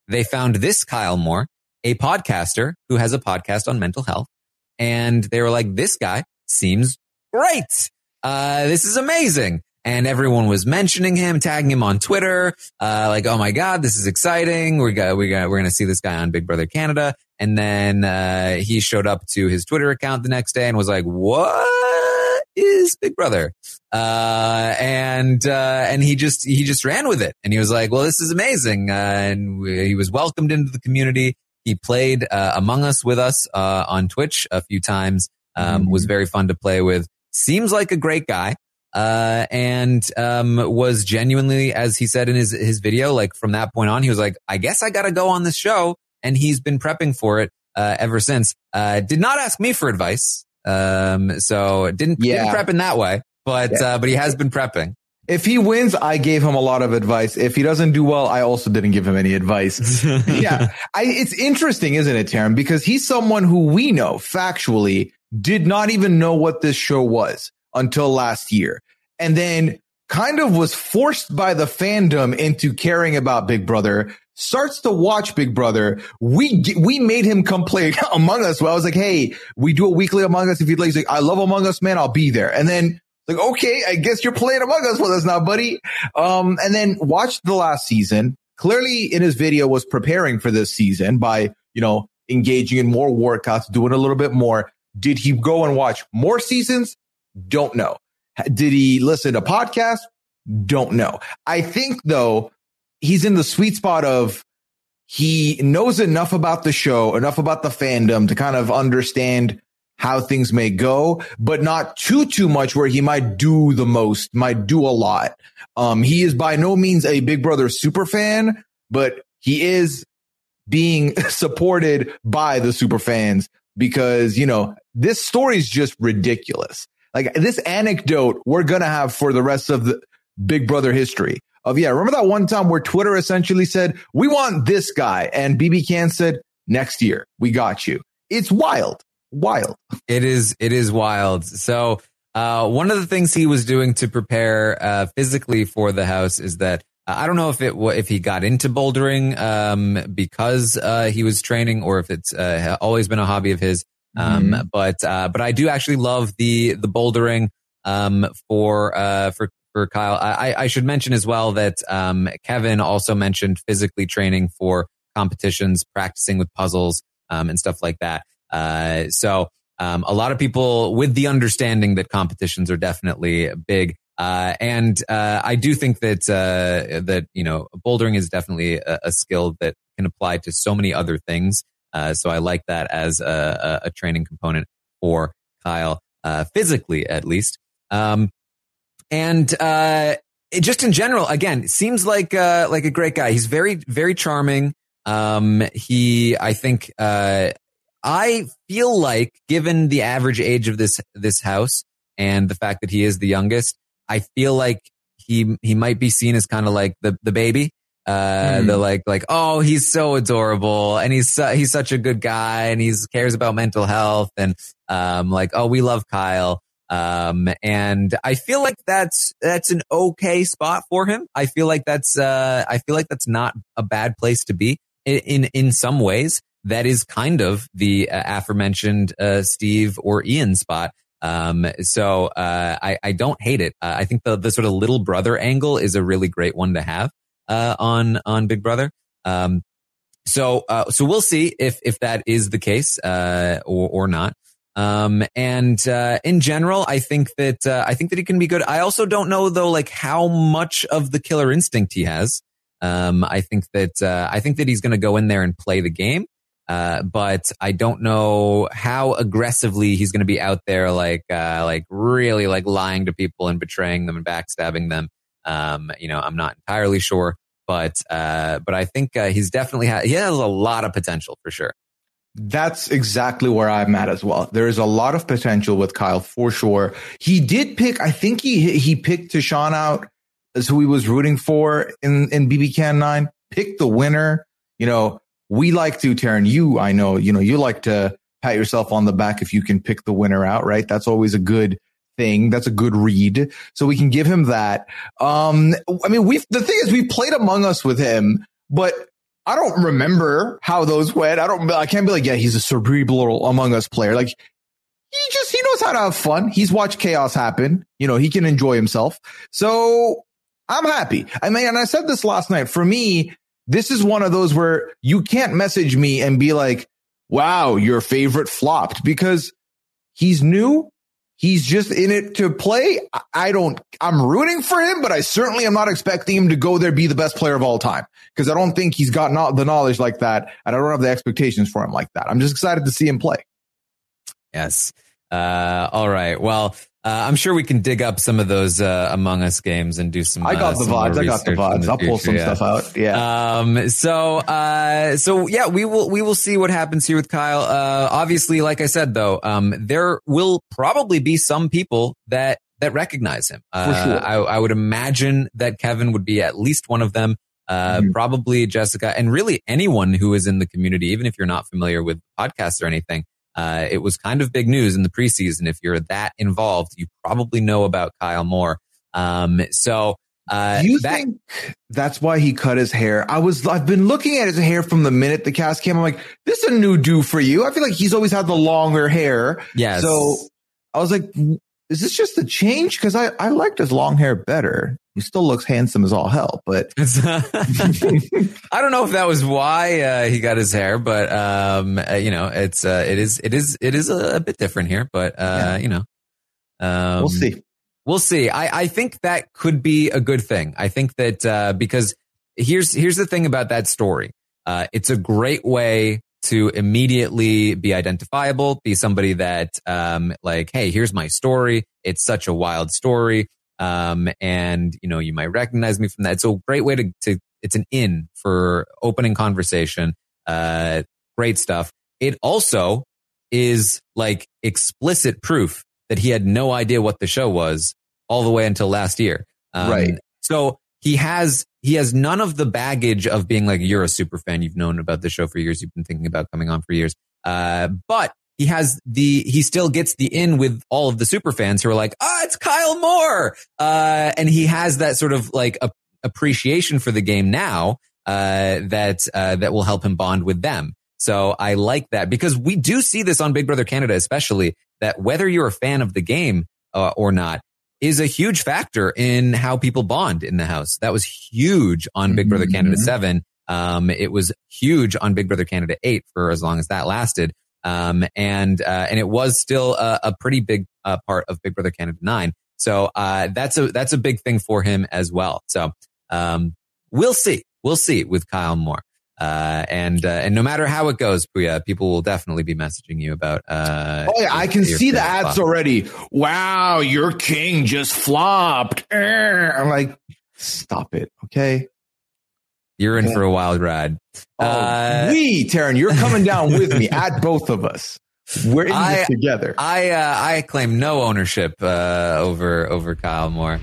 they found this Kyle Moore, a podcaster who has a podcast on mental health. And they were like, this guy seems great. Uh, this is amazing. And everyone was mentioning him, tagging him on Twitter, uh, like, oh my God, this is exciting. We're gonna, we got, we're going to see this guy on Big Brother Canada. And then, uh, he showed up to his Twitter account the next day and was like, what is Big Brother? Uh, and, uh, and he just, he just ran with it. And he was like, well, this is amazing. Uh, and we, he was welcomed into the community. He played, uh, Among Us with us, uh, on Twitch a few times. Um, mm-hmm. Was very fun to play with. Seems like a great guy. Uh, and, um, was genuinely, as he said in his, his video, like from that point on, he was like, I guess I gotta go on this show. And he's been prepping for it, uh, ever since. Uh, did not ask me for advice. Um, so didn't, yeah. didn't prep in that way, but, yeah. uh, but he has been prepping. If he wins, I gave him a lot of advice. If he doesn't do well, I also didn't give him any advice. yeah. I, it's interesting, isn't it, Taran? Because he's someone who we know factually did not even know what this show was until last year. And then kind of was forced by the fandom into caring about Big Brother, starts to watch Big Brother. We, we made him come play Among Us. Well, I was like, hey, we do a weekly Among Us. If you'd like, he's like, I love Among Us, man. I'll be there. And then like, okay, I guess you're playing Among Us with us now, buddy. Um, and then watched the last season. Clearly in his video was preparing for this season by, you know, engaging in more workouts, doing a little bit more. Did he go and watch more seasons? Don't know. Did he listen to podcasts? Don't know. I think, though, he's in the sweet spot of he knows enough about the show, enough about the fandom to kind of understand how things may go, but not too, too much where he might do the most, might do a lot. Um, he is by no means a Big Brother super fan, but he is being supported by the super fans because, you know, this story is just ridiculous. Like this anecdote we're going to have for the rest of the Big Brother history of, yeah, remember that one time where Twitter essentially said, we want this guy. And B B Can said, next year, we got you. It's wild, wild. It is. It is wild. So uh, one of the things he was doing to prepare uh, physically for the house is that uh, I don't know if it if he got into bouldering um, because uh, he was training or if it's uh, always been a hobby of his. Um, mm-hmm. but, uh, but I do actually love the, the bouldering, um, for, uh, for, for Kyle. I, I should mention as well that, um, Kevin also mentioned physically training for competitions, practicing with puzzles, um, and stuff like that. Uh, so, um, a lot of people with the understanding that competitions are definitely big. Uh, and, uh, I do think that, uh, that, you know, bouldering is definitely a, a skill that can apply to so many other things. Uh, so I like that as a, a training component for Kyle, uh, physically at least. Um, and, uh, it just in general, again, seems like, uh, like a great guy. He's very, very charming. Um, he, I think, uh, I feel like given the average age of this, this house and the fact that he is the youngest, I feel like he, he might be seen as kind of like the, the baby. Uh, mm. the like, like, oh, he's so adorable and he's, su- he's such a good guy and he's cares about mental health and, um, like, oh, we love Kyle. Um, and I feel like that's, that's an okay spot for him. I feel like that's, uh, I feel like that's not a bad place to be in, in, in some ways. That is kind of the uh, aforementioned, uh, Steve or Ian spot. Um, so, uh, I, I don't hate it. Uh, I think the, the sort of little brother angle is a really great one to have. Uh, on, on Big Brother. Um, so, uh, so we'll see if, if that is the case, uh, or, or not. Um, and, uh, in general, I think that, uh, I think that he can be good. I also don't know though, like how much of the killer instinct he has. Um, I think that, uh, I think that he's going to go in there and play the game. Uh, but I don't know how aggressively he's going to be out there, like, uh, like really like lying to people and betraying them and backstabbing them. Um, you know, I'm not entirely sure, but, uh, but I think, uh, he's definitely, ha- he has a lot of potential for sure. That's exactly where I'm at as well. There is a lot of potential with Kyle for sure. He did pick, I think he, he picked Tashawn out as who he was rooting for in, in B B Can nine, picked the winner. You know, we like to, Taran, you, I know, you know, you like to pat yourself on the back if you can pick the winner out, right? That's always a good thing. That's a good read. So we can give him that. Um, I mean, we've, the thing is we played Among Us with him, but I don't remember how those went. I don't, I can't be like, yeah, he's a cerebral Among Us player. Like he just, he knows how to have fun. He's watched chaos happen. You know, he can enjoy himself. So I'm happy. I mean, and I said this last night, for me, this is one of those where you can't message me and be like, wow, your favorite flopped, because he's new. He's just in it to play. I don't, I'm rooting for him, but I certainly am not expecting him to go there, be the best player of all time, because I don't think he's got not the knowledge like that. And I don't have the expectations for him like that. I'm just excited to see him play. Yes. Uh, all right. Well, uh, I'm sure we can dig up some of those uh, Among Us games and do some. I got uh, the vibes. I got the vibes. The I'll pull some yeah. stuff out. Yeah. Um. So. Uh. So yeah, we will. We will see what happens here with Kyle. Uh. Obviously, like I said, though, um, there will probably be some people that that recognize him. Uh, For sure. I, I would imagine that Kevin would be at least one of them. Uh. Mm-hmm. Probably Jessica, and really anyone who is in the community, even if you're not familiar with podcasts or anything. Uh, it was kind of big news in the preseason. If you're that involved, you probably know about Kyle Moore. Um, so, uh, do you that, think that's why he cut his hair? I was, I've been looking at his hair from the minute the cast came. I'm like, this is a new do for you. I feel like he's always had the longer hair. Yes. So I was like, is this just a change? Cause I, I liked his long hair better. He still looks handsome as all hell, but I don't know if that was why uh, he got his hair, but um, uh, you know, it's uh, it is it is it is a, a bit different here, but uh, yeah. you know, um, we'll see. We'll see. I, I think that could be a good thing. I think that uh, because here's here's the thing about that story. Uh, it's a great way to immediately be identifiable, be somebody that um, like, hey, here's my story. It's such a wild story. Um, and, you know, you might recognize me from that. It's a great way to, to, it's an in for opening conversation. Uh, great stuff. It also is like explicit proof that he had no idea what the show was all the way until last year. Um, right. So he has, he has none of the baggage of being like, you're a super fan. You've known about the show for years. You've been thinking about coming on for years. Uh, but He has the, he still gets the in with all of the super fans who are like, ah, it's Kyle Moore. Uh, and he has that sort of like a, appreciation for the game now, uh, that, uh, that will help him bond with them. So I like that because we do see this on Big Brother Canada, especially that whether you're a fan of the game uh, or not is a huge factor in how people bond in the house. That was huge on Big Brother Canada mm-hmm. seven. Um, it was huge on Big Brother Canada eight for as long as that lasted. Um, and, uh, and it was still a, a pretty big, uh, part of Big Brother Canada nine. So, uh, that's a, that's a big thing for him as well. So, um, we'll see, we'll see with Kyle Moore. Uh, and, uh, and no matter how it goes, Puya, people will definitely be messaging you about, uh, oh yeah, I can see the ads flop. Already. Wow. Your king just flopped. I'm like, stop it. Okay. You're in yeah. for a wild ride. Oh, uh, we, Taryn, you're coming down with me. Add both of us. We're in I, this together. I uh, I claim no ownership uh, over over Kyle Moore.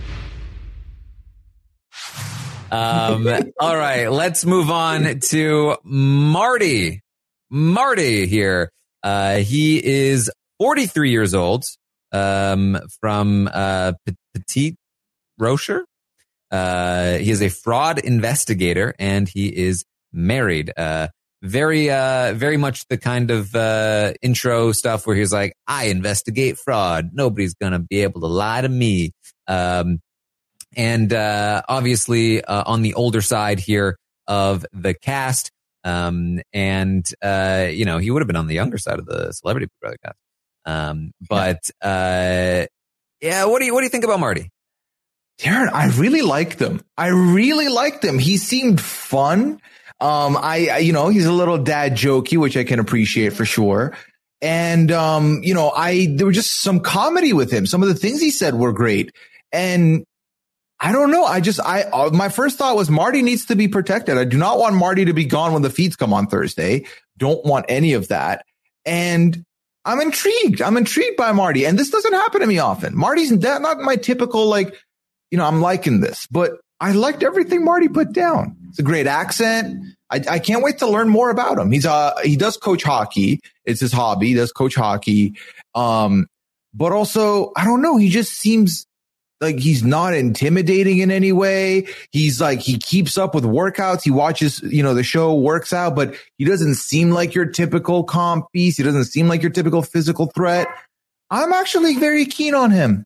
Um. All right, let's move on to Marty. Marty here. Uh, he is forty-three years old. Um, from uh Petit Rocher. Uh, he is a fraud investigator and he is married. Uh, very, uh, very much the kind of, uh, intro stuff where he's like, I investigate fraud. Nobody's going to be able to lie to me. Um, and, uh, obviously, uh, on the older side here of the cast. Um, and, uh, you know, he would have been on the younger side of the Celebrity Big Brother cast. Um, but, uh, yeah, what do you, what do you think about Marty? Darren, I really liked him. I really liked him. He seemed fun. Um, I, I, you know, he's a little dad jokey, which I can appreciate for sure. And, um, you know, I, there was just some comedy with him. Some of the things he said were great. And I don't know. I just, I, uh, my first thought was Marty needs to be protected. I do not want Marty to be gone when the feeds come on Thursday. Don't want any of that. And I'm intrigued. I'm intrigued by Marty. And this doesn't happen to me often. Marty's not my typical, like, you know, I'm liking this, but I liked everything Marty put down. It's a great accent. I, I can't wait to learn more about him. He's uh he does coach hockey. It's his hobby. He does coach hockey. Um, but also, I don't know. He just seems like, he's not intimidating in any way. He's like, he keeps up with workouts. He watches, you know, the show, works out, but he doesn't seem like your typical comp piece. He doesn't seem like your typical physical threat. I'm actually very keen on him.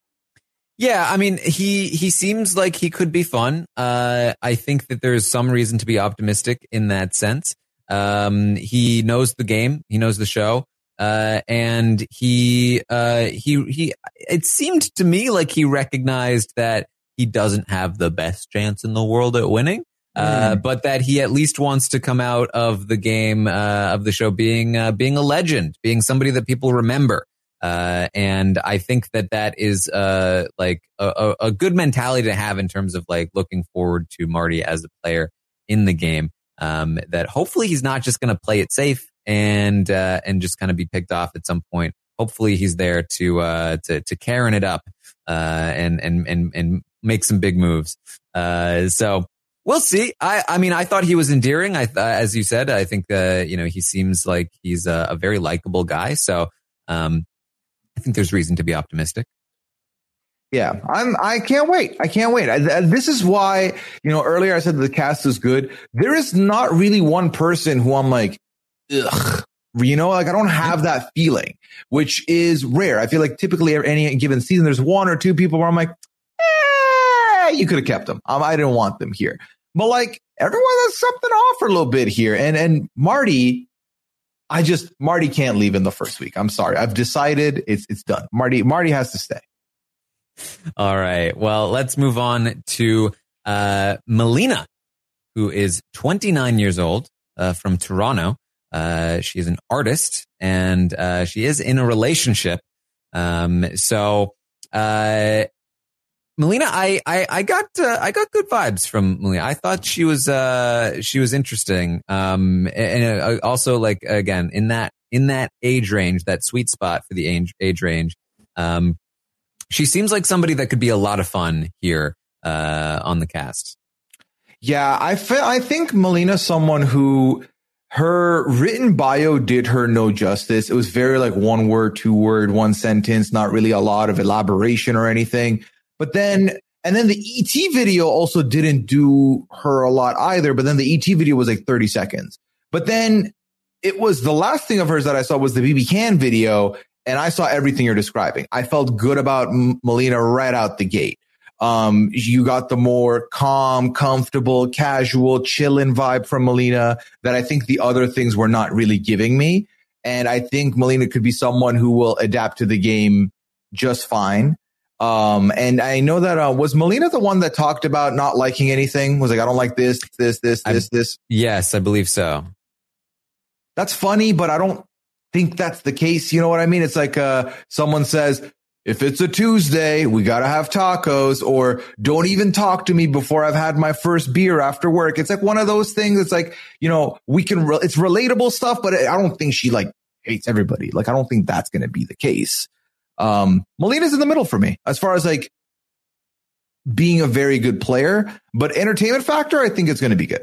Yeah, I mean, he he seems like he could be fun. Uh, I think that there's some reason to be optimistic in that sense. Um, he knows the game, he knows the show, uh, and he uh, he he. It seemed to me like he recognized that he doesn't have the best chance in the world at winning, uh, mm. but that he at least wants to come out of the game uh, of the show being uh, being a legend, being somebody that people remember. Uh, and I think that that is, uh, like a, a good mentality to have in terms of like looking forward to Marty as a player in the game. Um, that hopefully he's not just going to play it safe and, uh, and just kind of be picked off at some point. Hopefully he's there to, uh, to, to Karen it up, uh, and, and, and, and make some big moves. Uh, so we'll see. I, I mean, I thought he was endearing. I, uh, as you said, I think, uh, you know, he seems like he's a, a very likable guy. So, um, I think there's reason to be optimistic. Yeah, I'm. I can't wait. I can't wait. I, this is why, you know, earlier I said the cast is good. There is not really one person who I'm like, ugh. You know, like I don't have that feeling, which is rare. I feel like typically any given season, there's one or two people where I'm like, eh, you could have kept them. Um, I didn't want them here. But like everyone has something off for a little bit here, and and Marty. I just, Marty can't leave in the first week. I'm sorry. I've decided it's it's done. Marty Marty has to stay. All right. Well, let's move on to uh, Melina, who is twenty-nine years old, uh, from Toronto. Uh, she is an artist, and uh, she is in a relationship. Um, so, uh, Melina, I, I, I got, uh, I got good vibes from Melina. I thought she was, uh, she was interesting. Um, and, and uh, also like, again, in that, in that age range, that sweet spot for the age, age range. Um, she seems like somebody that could be a lot of fun here, uh, on the cast. Yeah. I fe- I think Melina's someone who her written bio did her no justice. It was very like one word, two word, one sentence, not really a lot of elaboration or anything. But then, and then the E T video also didn't do her a lot either. But then the E T video was like thirty seconds. But then it was the last thing of hers that I saw was the B B Can video. And I saw everything you're describing. I felt good about M- Melina right out the gate. Um, you got the more calm, comfortable, casual, chillin' vibe from Melina that I think the other things were not really giving me. And I think Melina could be someone who will adapt to the game just fine. Um, and I know that, uh, was Melina the one that talked about not liking anything? Was like, I don't like this, this, this, I, this, this. Yes, I believe so. That's funny, but I don't think that's the case. You know what I mean? It's like, uh, someone says, if it's a Tuesday, we got to have tacos, or don't even talk to me before I've had my first beer after work. It's like one of those things. It's like, you know, we can, re- it's relatable stuff, but I don't think she like hates everybody. Like, I don't think that's going to be the case. Um, Melina's in the middle for me as far as like being a very good player, but entertainment factor, I think it's going to be good.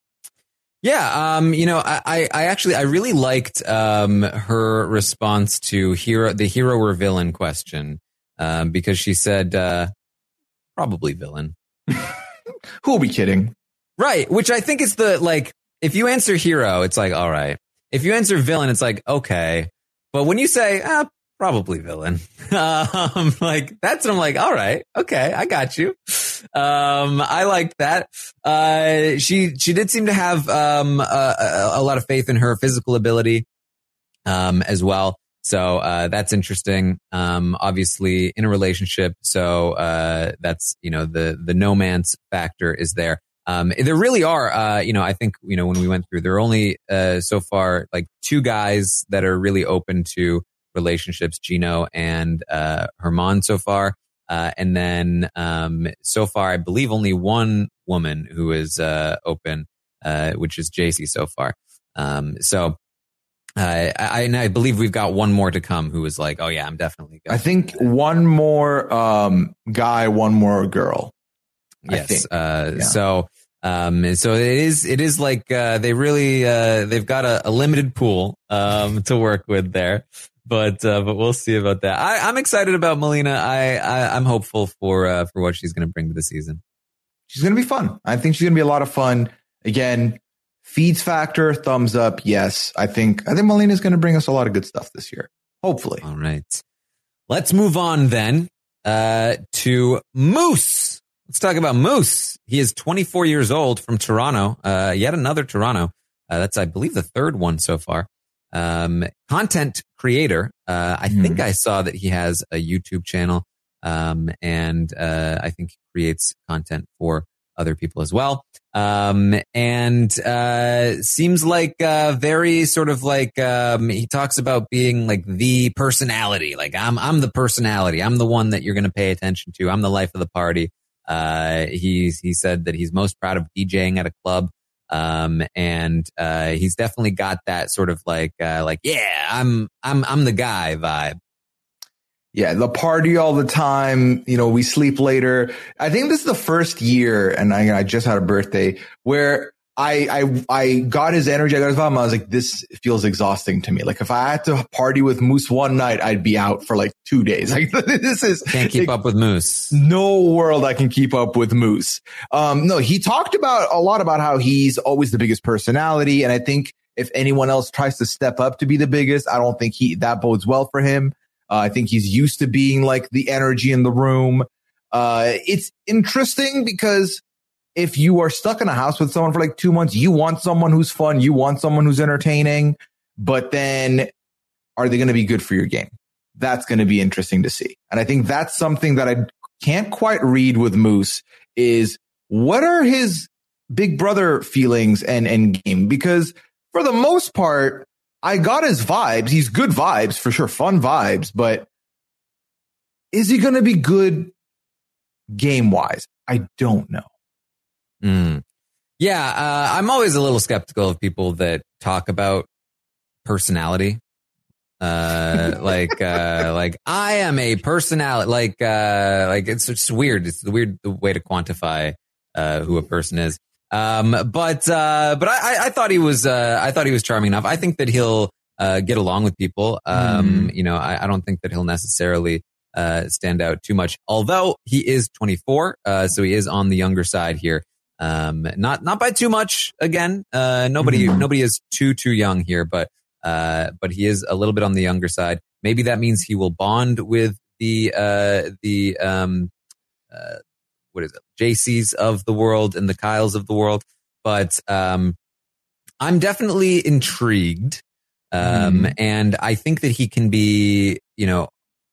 Yeah. Um, you know, I, I actually, I really liked, um, her response to hero, the hero or villain question, um, because she said, uh, probably villain. Who will be kidding? Right. Which I think is the, like, if you answer hero, it's like, all right. If you answer villain, it's like, okay. But when you say, ah, probably villain. Um, like that's what I'm like, all right, okay, I got you. Um, I liked that. Uh, she, she did seem to have, um, a, a lot of faith in her physical ability, um, as well. So, uh, that's interesting. Um, obviously in a relationship. So, uh, that's, you know, the, the no man's factor is there. Um, there really are, uh, you know, I think, you know, when we went through, there are only, uh, so far like two guys that are really open to relationships, Gino and uh Herman so far, uh and then um so far I believe only one woman who is uh open, uh which is J C so far. Um so uh, I and I believe we've got one more to come who is like, oh yeah, I'm definitely going. I think one more um guy, one more girl. Yes. I think. Uh yeah. so Um, so it is, it is like, uh, they really, uh, they've got a, a limited pool, um, to work with there. but uh, but we'll see about that. I, I'm excited about Melina. I, I I'm hopeful for uh, for what she's going to bring to the season. She's going to be fun. I think she's going to be a lot of fun. Again, feeds factor, thumbs up. Yes, I think I think Melina is going to bring us a lot of good stuff this year. Hopefully. All right, let's move on then uh, to Moose. Let's talk about Moose. He is twenty-four years old from Toronto. Uh, yet another Toronto. Uh, that's, I believe, the third one so far. Um, content creator. Uh, I mm. think I saw that he has a YouTube channel. Um, and, uh, I think he creates content for other people as well. Um, and, uh, seems like, uh, very sort of like, um, he talks about being like the personality. Like I'm, I'm the personality. I'm the one that you're going to pay attention to. I'm the life of the party. Uh, he's, he said that he's most proud of DJing at a club. Um, and, uh, he's definitely got that sort of like, uh, like, yeah, I'm, I'm, I'm the guy vibe. Yeah, the party all the time. You know, we sleep later. I think this is the first year, and I, I just had a birthday where I, I, I got his energy. I got his vibe. I was like, this feels exhausting to me. Like if I had to party with Moose one night, I'd be out for like two days. Like this is can't keep like, up with Moose. No world I can keep up with Moose. Um, no, he talked about a lot about how he's always the biggest personality. And I think if anyone else tries to step up to be the biggest, I don't think he, that bodes well for him. Uh, I think he's used to being like the energy in the room. Uh, it's interesting because if you are stuck in a house with someone for like two months, you want someone who's fun. You want someone who's entertaining, but then are they going to be good for your game? That's going to be interesting to see. And I think that's something that I can't quite read with Moose is what are his big brother feelings and, and game? Because for the most part, I got his vibes. He's good vibes for sure. Fun vibes, but is he going to be good game wise? I don't know. Mm. Yeah. Uh, I'm always a little skeptical of people that talk about personality. Uh, like, uh, like I am a personality, like, uh, like it's just weird. It's the weird the way to quantify, uh, who a person is. Um, but, uh, but I, I thought he was, uh, I thought he was charming enough. I think that he'll, uh, get along with people. Um, mm. you know, I, I don't think that he'll necessarily, uh, stand out too much, although he is twenty-four. Uh, so he is on the younger side here. Um, not, not by too much again. Uh, nobody, mm. nobody is too, too young here, but, uh, but he is a little bit on the younger side. Maybe that means he will bond with the, uh, the, um, uh, what is it? J Cs of the world and the Kyles of the world. But, um, I'm definitely intrigued. Um, mm. and I think that he can be, you know,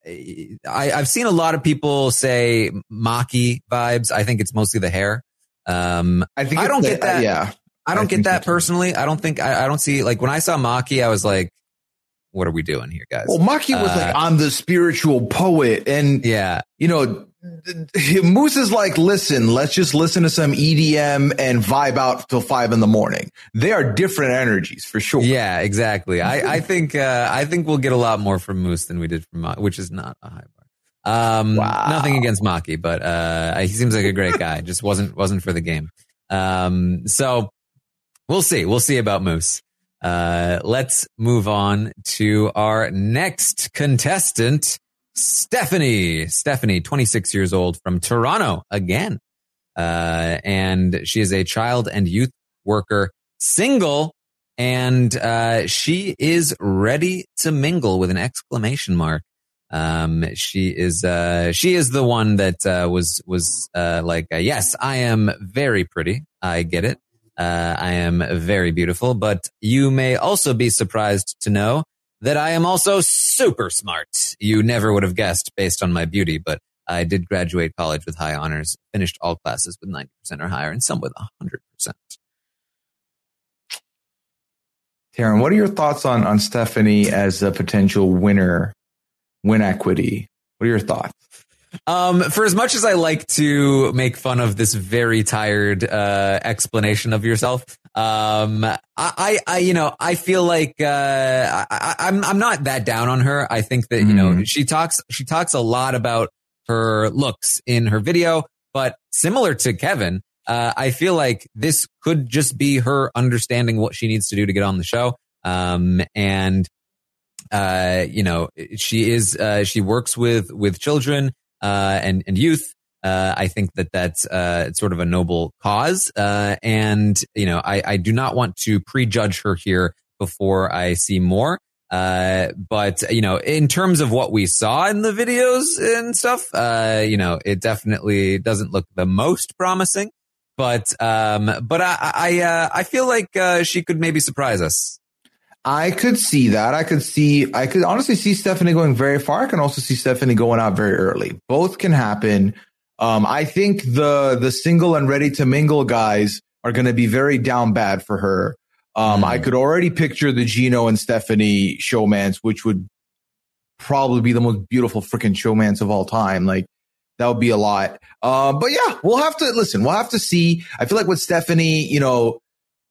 I, I've seen a lot of people say Maki vibes. I think it's mostly the hair. Um, I think I don't the, get that. Uh, yeah. I don't I get that personally. I don't think, I, I don't see, like when I saw Maki, I was like, what are we doing here, guys? Well, Maki was uh, like, I'm the spiritual poet. And, yeah, you know, Moose is like, listen, let's just listen to some E D M and vibe out till five in the morning. They are different energies for sure. Yeah, exactly. I, I think, uh, I think we'll get a lot more from Moose than we did from Maki, which is not a high bar. Um, wow. Nothing against Maki, but, uh, he seems like a great guy. Just wasn't, wasn't for the game. Um, so we'll see. We'll see about Moose. Uh, let's move on to our next contestant, Stephanie. Stephanie, twenty-six years old from Toronto again. Uh, and she is a child and youth worker, single, and, uh, she is ready to mingle with an exclamation mark. Um, she is, uh, she is the one that, uh, was, was, uh, like, uh, yes, I am very pretty. I get it. Uh, I am very beautiful, but you may also be surprised to know that I am also super smart. You never would have guessed based on my beauty, but I did graduate college with high honors, finished all classes with ninety percent or higher, and some with one hundred percent. Taryn, what are your thoughts on, on Stephanie as a potential winner, win equity? What are your thoughts? Um, for as much as I like to make fun of this very tired, uh, explanation of yourself, um, I, I, I, you know, I feel like, uh, I, I'm, I'm not that down on her. I think that, you know, she talks, she talks a lot about her looks in her video, but similar to Kevin, uh, I feel like this could just be her understanding what she needs to do to get on the show. Um, and uh, you know, she is, uh, she works with, with children, uh, and, and youth. Uh, I think that that's, uh, sort of a noble cause. Uh, and, you know, I, I do not want to prejudge her here before I see more. Uh, but, you know, in terms of what we saw in the videos and stuff, uh, you know, it definitely doesn't look the most promising. But, um, but I, I, uh, I feel like, uh, she could maybe surprise us. I could see that. I could see, I could honestly see Stephanie going very far. I can also see Stephanie going out very early. Both can happen. Um, I think the, the single and ready to mingle guys are going to be very down bad for her. Um, mm. I could already picture the Gino and Stephanie showmance, which would probably be the most beautiful freaking showmance of all time. Like, that would be a lot. Uh, but yeah, we'll have to listen. We'll have to see. I feel like with Stephanie, you know,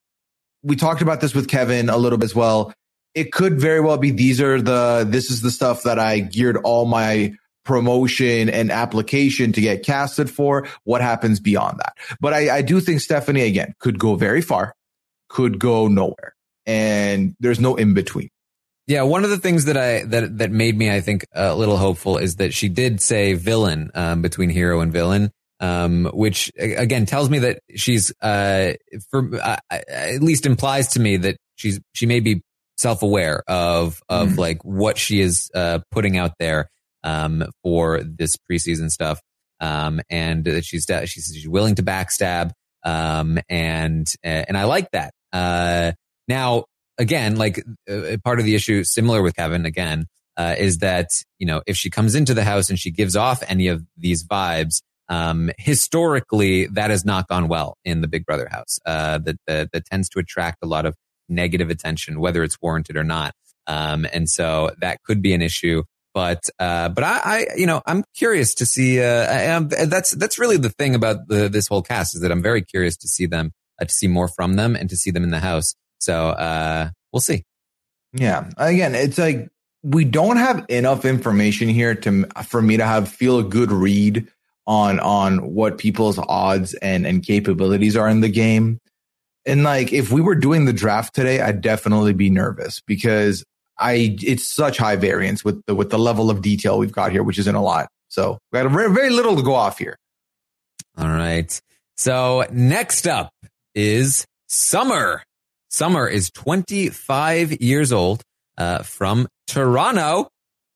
we talked about this with Kevin a little bit as well. It could very well be these are the, this is the stuff that I geared all my promotion and application to get casted for. What happens beyond that? But I, I do think Stephanie, again, could go very far, could go nowhere. And there's no in between. Yeah, one of the things that I that that made me, I think, a little hopeful is that she did say villain um, between hero and villain, um, which again tells me that she's uh, for uh, at least implies to me that she's she may be self-aware of of mm. like what she is uh, putting out there um, for this preseason stuff, um, and that she's she's she's willing to backstab, um, and and I like that. Uh, now. Again, like uh, part of the issue, similar with Kevin, again, uh, is that, you know, if she comes into the house and she gives off any of these vibes, um, historically, that has not gone well in the Big Brother house. Uh, that, that, that tends to attract a lot of negative attention, whether it's warranted or not. Um, and so that could be an issue. But, uh, but I, I, you know, I'm curious to see, uh, I, I'm, that's, that's really the thing about the, this whole cast is that I'm very curious to see them, uh, to see more from them and to see them in the house. So, uh, we'll see. Yeah. Again, it's like, we don't have enough information here to, for me to have, feel a good read on, on what people's odds and, and capabilities are in the game. And like, if we were doing the draft today, I'd definitely be nervous because I, it's such high variance with the, with the level of detail we've got here, which isn't a lot. So we got very, very little to go off here. All right. So next up is Summer. Summer is twenty-five years old, uh, from Toronto,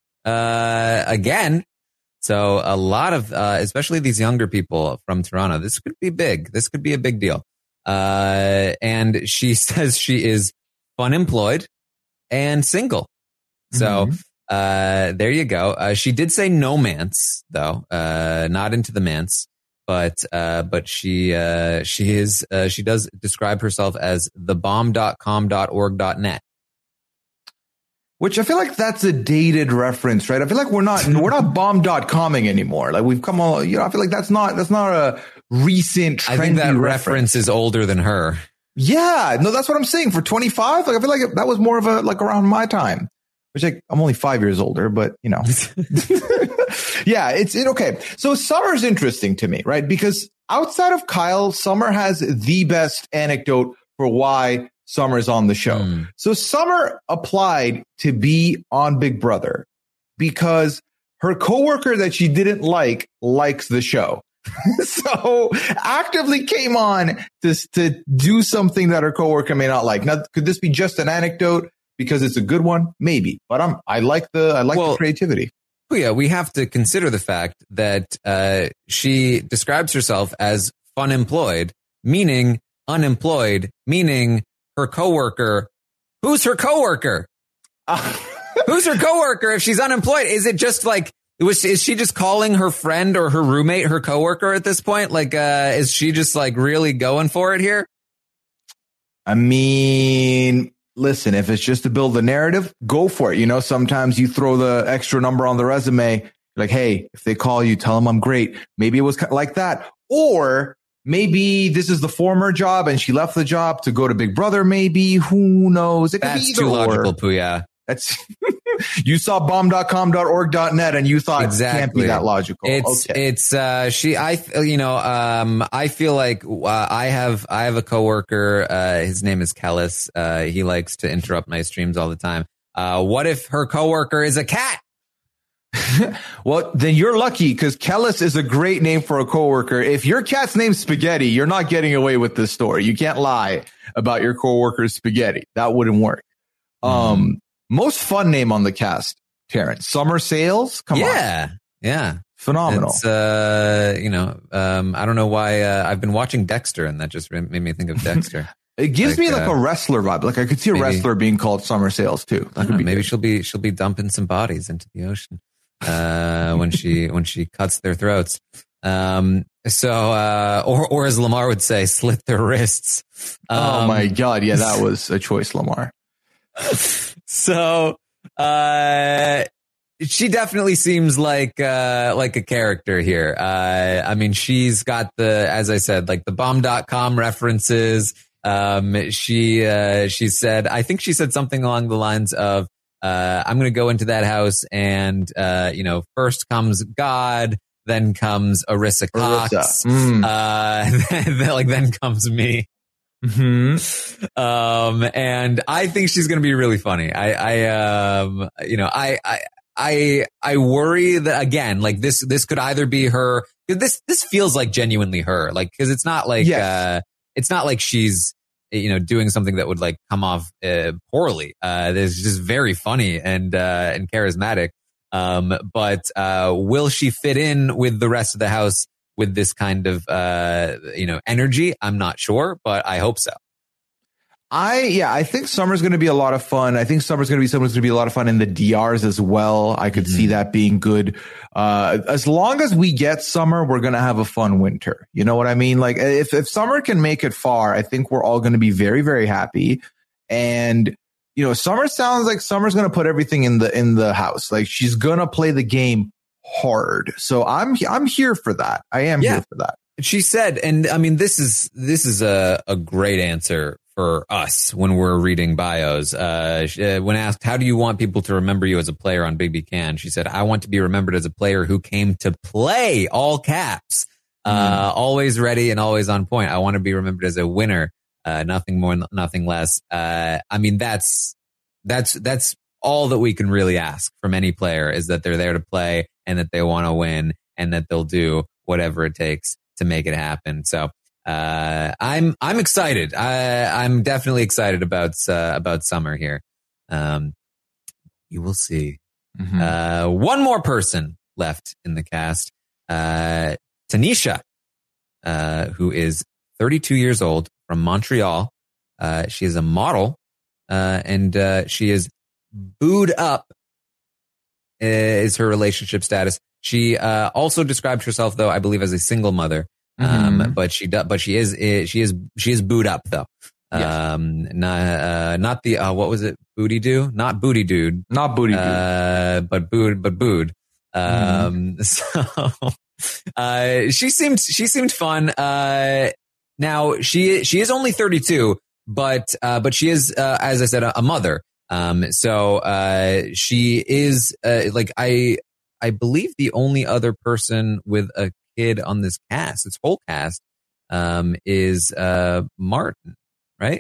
uh, again. So a lot of, uh, especially these younger people from Toronto, this could be big. This could be a big deal. Uh, and she says she is unemployed and single. So, mm-hmm. uh, there you go. Uh, she did say no manse though, uh, not into the manse. But, uh, but she, uh, she is, uh, she does describe herself as the bomb dot com dot org dot net. Which I feel like that's a dated reference, right? I feel like we're not, we're not bomb dot comming anymore. Like we've come all, you know, I feel like that's not, that's not a recent trendy I think that reference. reference is older than her. Yeah. No, that's what I'm saying. For twenty-five, like I feel like that was more of a, like around my time, which like, I'm only five years older, but you know. Yeah, it's it okay. So Summer's interesting to me, right? Because outside of Kyle, Summer has the best anecdote for why Summer's on the show. Mm. So Summer applied to be on Big Brother because her coworker that she didn't like likes the show. So actively came on to, to do something that her coworker may not like. Now, could this be just an anecdote because it's a good one? Maybe, but I'm I like the I like well, the creativity. Yeah, we have to consider the fact that uh, she describes herself as funemployed, meaning unemployed, meaning her coworker. Who's her coworker? Uh, Who's her coworker if she's unemployed? Is it just like, was, is she just calling her friend or her roommate her coworker at this point? Like, uh, is she just like really going for it here? I mean... Listen, if it's just to build the narrative, go for it. You know, sometimes you throw the extra number on the resume, like, hey, if they call you, tell them I'm great. Maybe it was like that. Or maybe this is the former job and she left the job to go to Big Brother. Maybe, who knows? It could That's be too logical, Puya. That's you saw bomb dot com dot org dot net and you thought exactly. It can't be that logical. It's, okay. it's, uh, she, I, you know, um, I feel like, uh, I have, I have a coworker, uh, his name is Kellis. Uh, he likes to interrupt my streams all the time. Uh, what if her coworker is a cat? Well, then you're lucky because Kellis is a great name for a coworker. If your cat's name's Spaghetti, you're not getting away with this story. You can't lie about your coworker's Spaghetti. That wouldn't work. Mm. Um, most fun name on the cast, Terrence. Summer Sales? Come yeah. on. Yeah. Yeah. Phenomenal. It's, uh, you know, um, I don't know why uh, I've been watching Dexter and that just made me think of Dexter. It gives like, me like uh, a wrestler vibe. Like I could see a maybe, wrestler being called Summer Sales too. That could know, be maybe good. she'll be she'll be dumping some bodies into the ocean uh, when she when she cuts their throats. Um, so uh, or or as Lamar would say, slit their wrists. Um, oh my God! Yeah, that was a choice, Lamar. So uh, she definitely seems like uh, like a character here. Uh, I mean, she's got the, as I said, like the bomb dot com references. Um, she, uh, she said, I think she said something along the lines of, uh, I'm going to go into that house and, uh, you know, first comes God, then comes Arissa Cox, Arissa. Mm. uh, then, like then comes me. Mm-hmm. Um, and I think she's going to be really funny. I, I, um, you know, I, I, I, I worry that again, like this, this could either be her. This, this feels like genuinely her, like, cause it's not like, yes. uh, it's not like she's, you know, doing something that would like come off uh, poorly. Uh, it's just very funny and, uh, and charismatic. Um, but, uh, will she fit in with the rest of the house with this kind of, uh, you know, energy? I'm not sure, but I hope so. I, yeah, I think summer's going to be a lot of fun. I think summer's going to be someone's going to be a lot of fun in the D Rs as well. I could mm-hmm. see that being good. Uh, as long as we get summer, we're going to have a fun winter. You know what I mean? Like if, if summer can make it far, I think we're all going to be very, very happy. And, you know, summer sounds like summer's going to put everything in the, in the house. Like she's going to play the game hard. So I'm, I'm here for that. I am yeah. here for that. She said, and I mean, this is, this is a, a great answer for us when we're reading bios. Uh, when asked, how do you want people to remember you as a player on Big B Can? She said, I want to be remembered as a player who came to play, all caps, uh, mm. always ready and always on point. I want to be remembered as a winner, uh, nothing more, nothing less. Uh, I mean, that's, that's, that's all that we can really ask from any player is that they're there to play and that they want to win and that they'll do whatever it takes to make it happen. So, Uh, I'm, I'm excited. I, I'm definitely excited about, uh, about summer here. Um, you will see. Mm-hmm. Uh, one more person left in the cast, uh, Tanisha, uh, who is thirty-two years old from Montreal. Uh, she is a model, uh, and, uh, she is booed up is her relationship status. She, uh, also described herself though, I believe as a single mother. Um, mm-hmm. but she does, but she is, she is, she is booed up though. Yes. Um, not, uh, not the, uh, what was it? Booty do? Not booty dude. Not booty dude. Uh, but booed, but booed. Um, mm-hmm. so, uh, she seemed, she seemed fun. Uh, now she, she is only thirty-two, but, uh, but she is, uh, as I said, a, a mother. Um, so, uh, she is, uh, like, I, I believe the only other person with a kid on this cast, this whole cast, um, is uh Martin, right?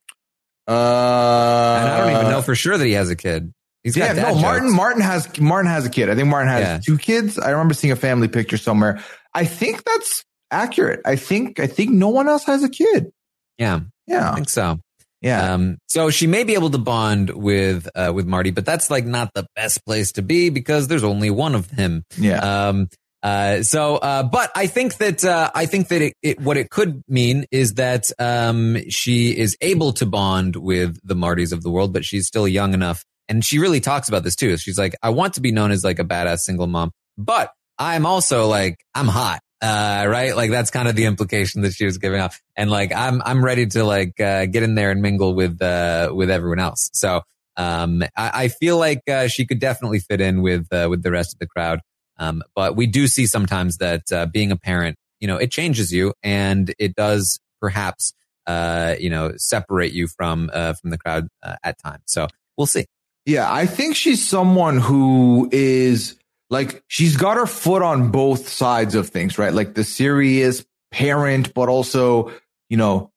Uh, and I don't even know for sure that he has a kid. He's got yeah, no. jokes. Martin, Martin has Martin has a kid. I think Martin has yeah. two kids. I remember seeing a family picture somewhere. I think that's accurate. I think I think no one else has a kid. Yeah, yeah, I think so. Yeah. Um, so she may be able to bond with uh, with Marty, but that's like not the best place to be because there's only one of him. Yeah. Um. Uh, so, uh, but I think that, uh, I think that it, it, what it could mean is that, um, she is able to bond with the Martys of the world, but she's still young enough. And she really talks about this too. She's like, I want to be known as like a badass single mom, but I'm also like, I'm hot. Uh, right? Like that's kind of the implication that she was giving off. And like, I'm, I'm ready to like, uh, get in there and mingle with, uh, with everyone else. So, um, I, I feel like, uh, she could definitely fit in with, uh, with the rest of the crowd. Um, but we do see sometimes that, uh, being a parent, you know, it changes you and it does perhaps, uh, you know, separate you from, uh, from the crowd, uh, at times. So we'll see. Yeah. I think she's someone who is like, she's got her foot on both sides of things, right? Like the serious parent, but also, you know,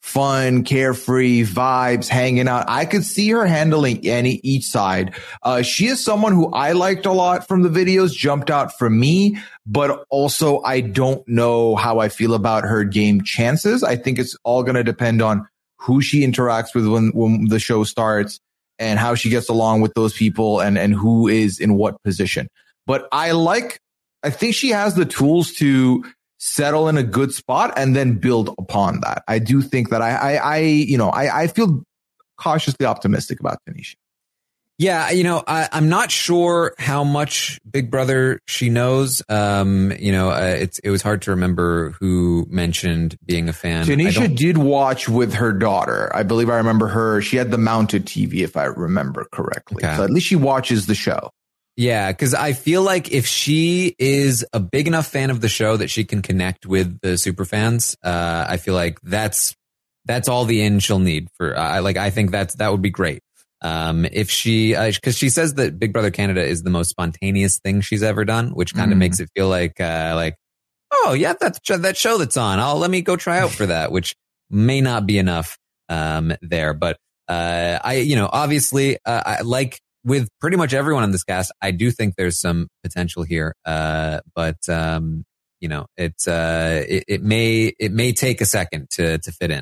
fun, carefree vibes, hanging out. I could see her handling any each side. Uh, she is someone who I liked a lot from the videos, jumped out for me, but also I don't know how I feel about her game chances. I think it's all going to depend on who she interacts with when, when the show starts and how she gets along with those people and, and who is in what position. But I like, I think she has the tools to settle in a good spot and then build upon that. I do think that I, I, I you know, I, I feel cautiously optimistic about Tanisha. Yeah, you know, I, I'm not sure how much Big Brother she knows. Um, you know, uh, it's it was hard to remember who mentioned being a fan. Tanisha did watch with her daughter. I believe I remember her. She had the mounted T V, if I remember correctly. Okay. So at least she watches the show. Yeah, because I feel like if she is a big enough fan of the show that she can connect with the super fans, uh, I feel like that's that's all the in she'll need for. Uh, like I think that's that would be great. Um, if she, because uh, she says that Big Brother Canada is the most spontaneous thing she's ever done, which kind of mm. makes it feel like uh, like oh yeah, that's that show that's on. I'll let me go try out for that, which may not be enough um, there. But uh, I, you know, obviously, uh, I like. With pretty much everyone on this cast, I do think there's some potential here. Uh, but, um, you know, it's, uh, it, it may, it may take a second to, to fit in.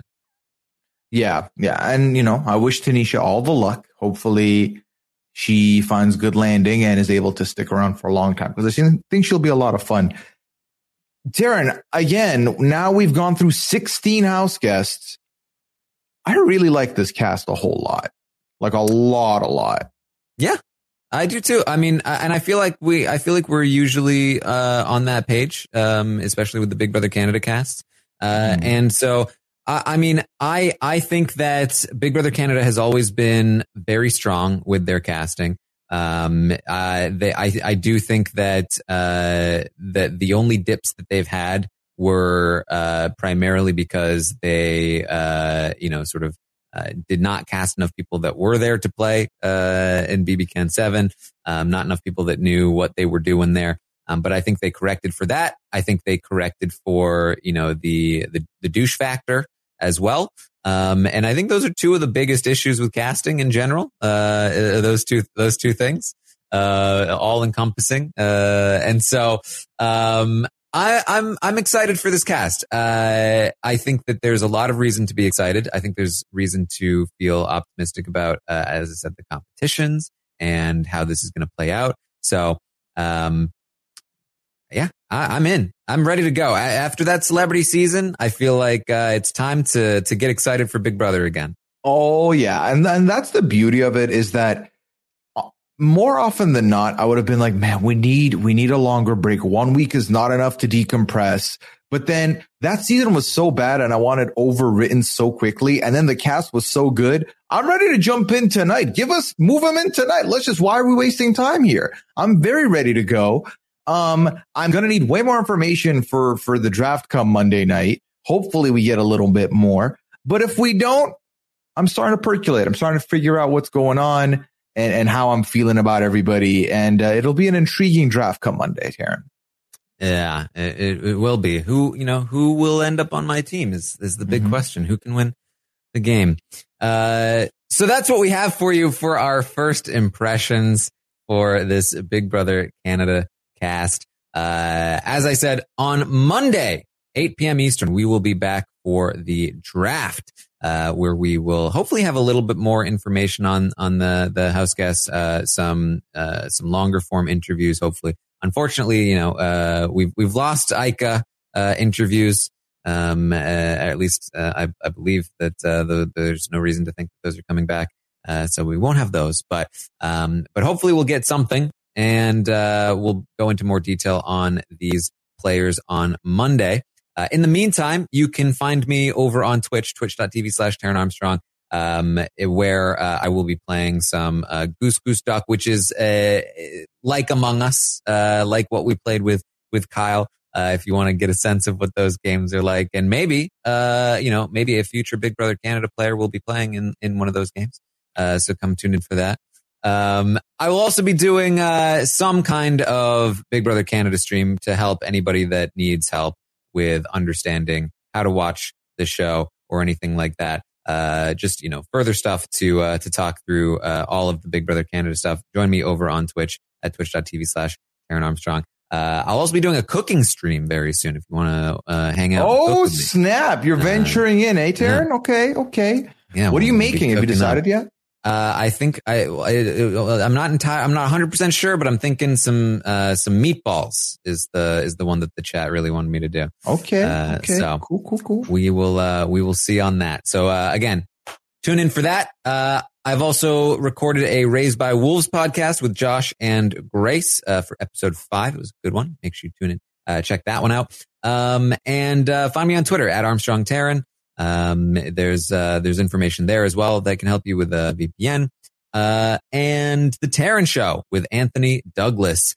Yeah. Yeah. And, you know, I wish Tanisha all the luck. Hopefully she finds good landing and is able to stick around for a long time because I think she'll be a lot of fun. Darren, again, now we've gone through sixteen house guests. I really like this cast a whole lot, like a lot, a lot. Yeah, I do too. I mean, and I feel like we, I feel like we're usually uh, on that page, um, especially with the Big Brother Canada cast. Uh, mm. And so, I, I mean, I, I think that Big Brother Canada has always been very strong with their casting. Um, uh, they, I, I do think that uh, that the only dips that they've had were uh, primarily because they, uh, you know, sort of. Uh, did not cast enough people that were there to play uh, in B B Can seven. Um, not enough people that knew what they were doing there. Um, but I think they corrected for that. I think they corrected for, you know, the the, the douche factor as well. Um, and I think those are two of the biggest issues with casting in general. Uh, those two those two things, uh, all encompassing. Uh, and so um, I, I'm I'm excited for this cast. Uh, I think that there's a lot of reason to be excited. I think there's reason to feel optimistic about, uh, as I said, the competitions and how this is going to play out. So, um, yeah, I, I'm in. I'm ready to go. I, after that celebrity season, I feel like uh, it's time to to get excited for Big Brother again. Oh yeah, and and that's the beauty of it is that. More often than not, I would have been like, man, we need, we need a longer break. One week is not enough to decompress. But then that season was so bad and I wanted overwritten so quickly. And then the cast was so good. I'm ready to jump in tonight. Give us, move them in tonight. Let's just, why are we wasting time here? I'm very ready to go. Um, I'm going to need way more information for, for the draft come Monday night. Hopefully we get a little bit more. But if we don't, I'm starting to percolate. I'm starting to figure out what's going on. And, and how I'm feeling about everybody. And uh, it'll be an intriguing draft come Monday, Taryn. Yeah, it, it will be. Who, you know, who will end up on my team is, is the big mm-hmm. question. Who can win the game? Uh, so that's what we have for you for our first impressions for this Big Brother Canada cast. Uh, as I said, on Monday, eight p.m. Eastern, we will be back for the draft. Uh, where we will hopefully have a little bit more information on, on the, the house guests, uh, some, uh, some longer form interviews, hopefully. Unfortunately, you know, uh, we've, we've lost Aika, uh, interviews. Um, uh, at least, uh, I, I believe that, uh, the, there's no reason to think that those are coming back. Uh, so we won't have those, but, um, but hopefully we'll get something and, uh, we'll go into more detail on these players on Monday. Uh, in the meantime, you can find me over on Twitch, twitch.tv slash Taryn Armstrong, um, where uh, I will be playing some uh, Goose Goose Duck, which is uh, like Among Us, uh, like what we played with with Kyle. Uh, if you want to get a sense of what those games are like, and maybe, uh, you know, maybe a future Big Brother Canada player will be playing in in one of those games. Uh, so come tune in for that. Um, I will also be doing uh, some kind of Big Brother Canada stream to help anybody that needs help with understanding how to watch the show or anything like that. Uh, just, you know, further stuff to, uh, to talk through, uh, all of the Big Brother Canada stuff. Join me over on Twitch at twitch.tv slash Taran Armstrong. Uh, I'll also be doing a cooking stream very soon if you want to, uh, hang out. Oh, snap. You're uh, venturing in, eh, Taran? Yeah. Okay. Okay. Yeah. What are you making? Have you decided up. yet? Uh, I think I, I, I'm not entire, I'm not one hundred percent sure, but I'm thinking some, uh, some meatballs is the, is the one that the chat really wanted me to do. Okay. Uh, okay. So cool, cool, cool. We will, uh, we will see on that. So, uh, again, tune in for that. Uh, I've also recorded a Raised by Wolves podcast with Josh and Grace, uh, for episode five. It was a good one. Make sure you tune in, uh, check that one out. Um, and, uh, find me on Twitter at Armstrong Taran. Um, there's, uh, there's information there as well that can help you with a V P N. Uh, and the Taran Show with Anthony Douglas,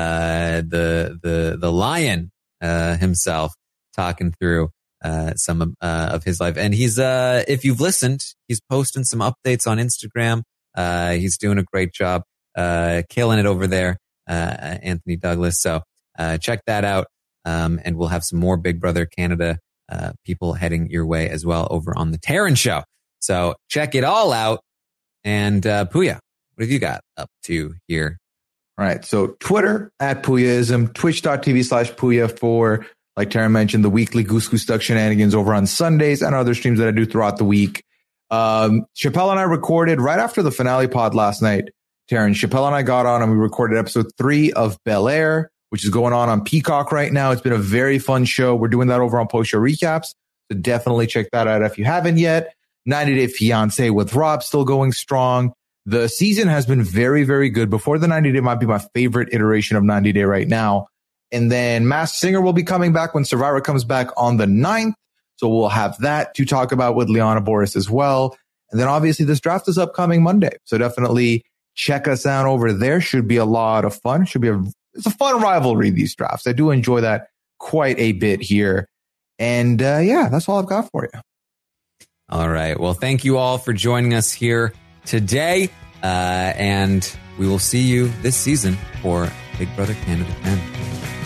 uh, the, the, the lion, uh, himself talking through, uh, some, of, uh, of his life. And he's, uh, if you've listened, he's posting some updates on Instagram. Uh, he's doing a great job, uh, killing it over there, uh, Anthony Douglas. So, uh, check that out. Um, and we'll have some more Big Brother Canada Uh, people heading your way as well over on the Taran Show. So check it all out. And uh, Puya, what have you got up to here? All right. So Twitter at Puyaism, twitch.tv slash Puya for, like Taran mentioned, the weekly Goose Goose Duck shenanigans over on Sundays and other streams that I do throughout the week. Um, Chappelle and I recorded right after the finale pod last night. Taran, Chappelle and I got on and we recorded episode three of Bel Air, which is going on on Peacock right now. It's been a very fun show. We're doing that over on Post Show Recaps. So definitely check that out if you haven't yet. ninety Day Fiancé with Rob still going strong. The season has been very, very good. Before the ninety Day might be my favorite iteration of ninety Day right now. And then Masked Singer will be coming back when Survivor comes back on the ninth. So we'll have that to talk about with Liana Boris as well. And then obviously this draft is upcoming Monday. So definitely check us out over there. Should be a lot of fun. Should be a It's a fun rivalry, these drafts. I do enjoy that quite a bit here. And uh, yeah, that's all I've got for you. All right. Well, thank you all for joining us here today. Uh, and we will see you this season for Big Brother Canada ten.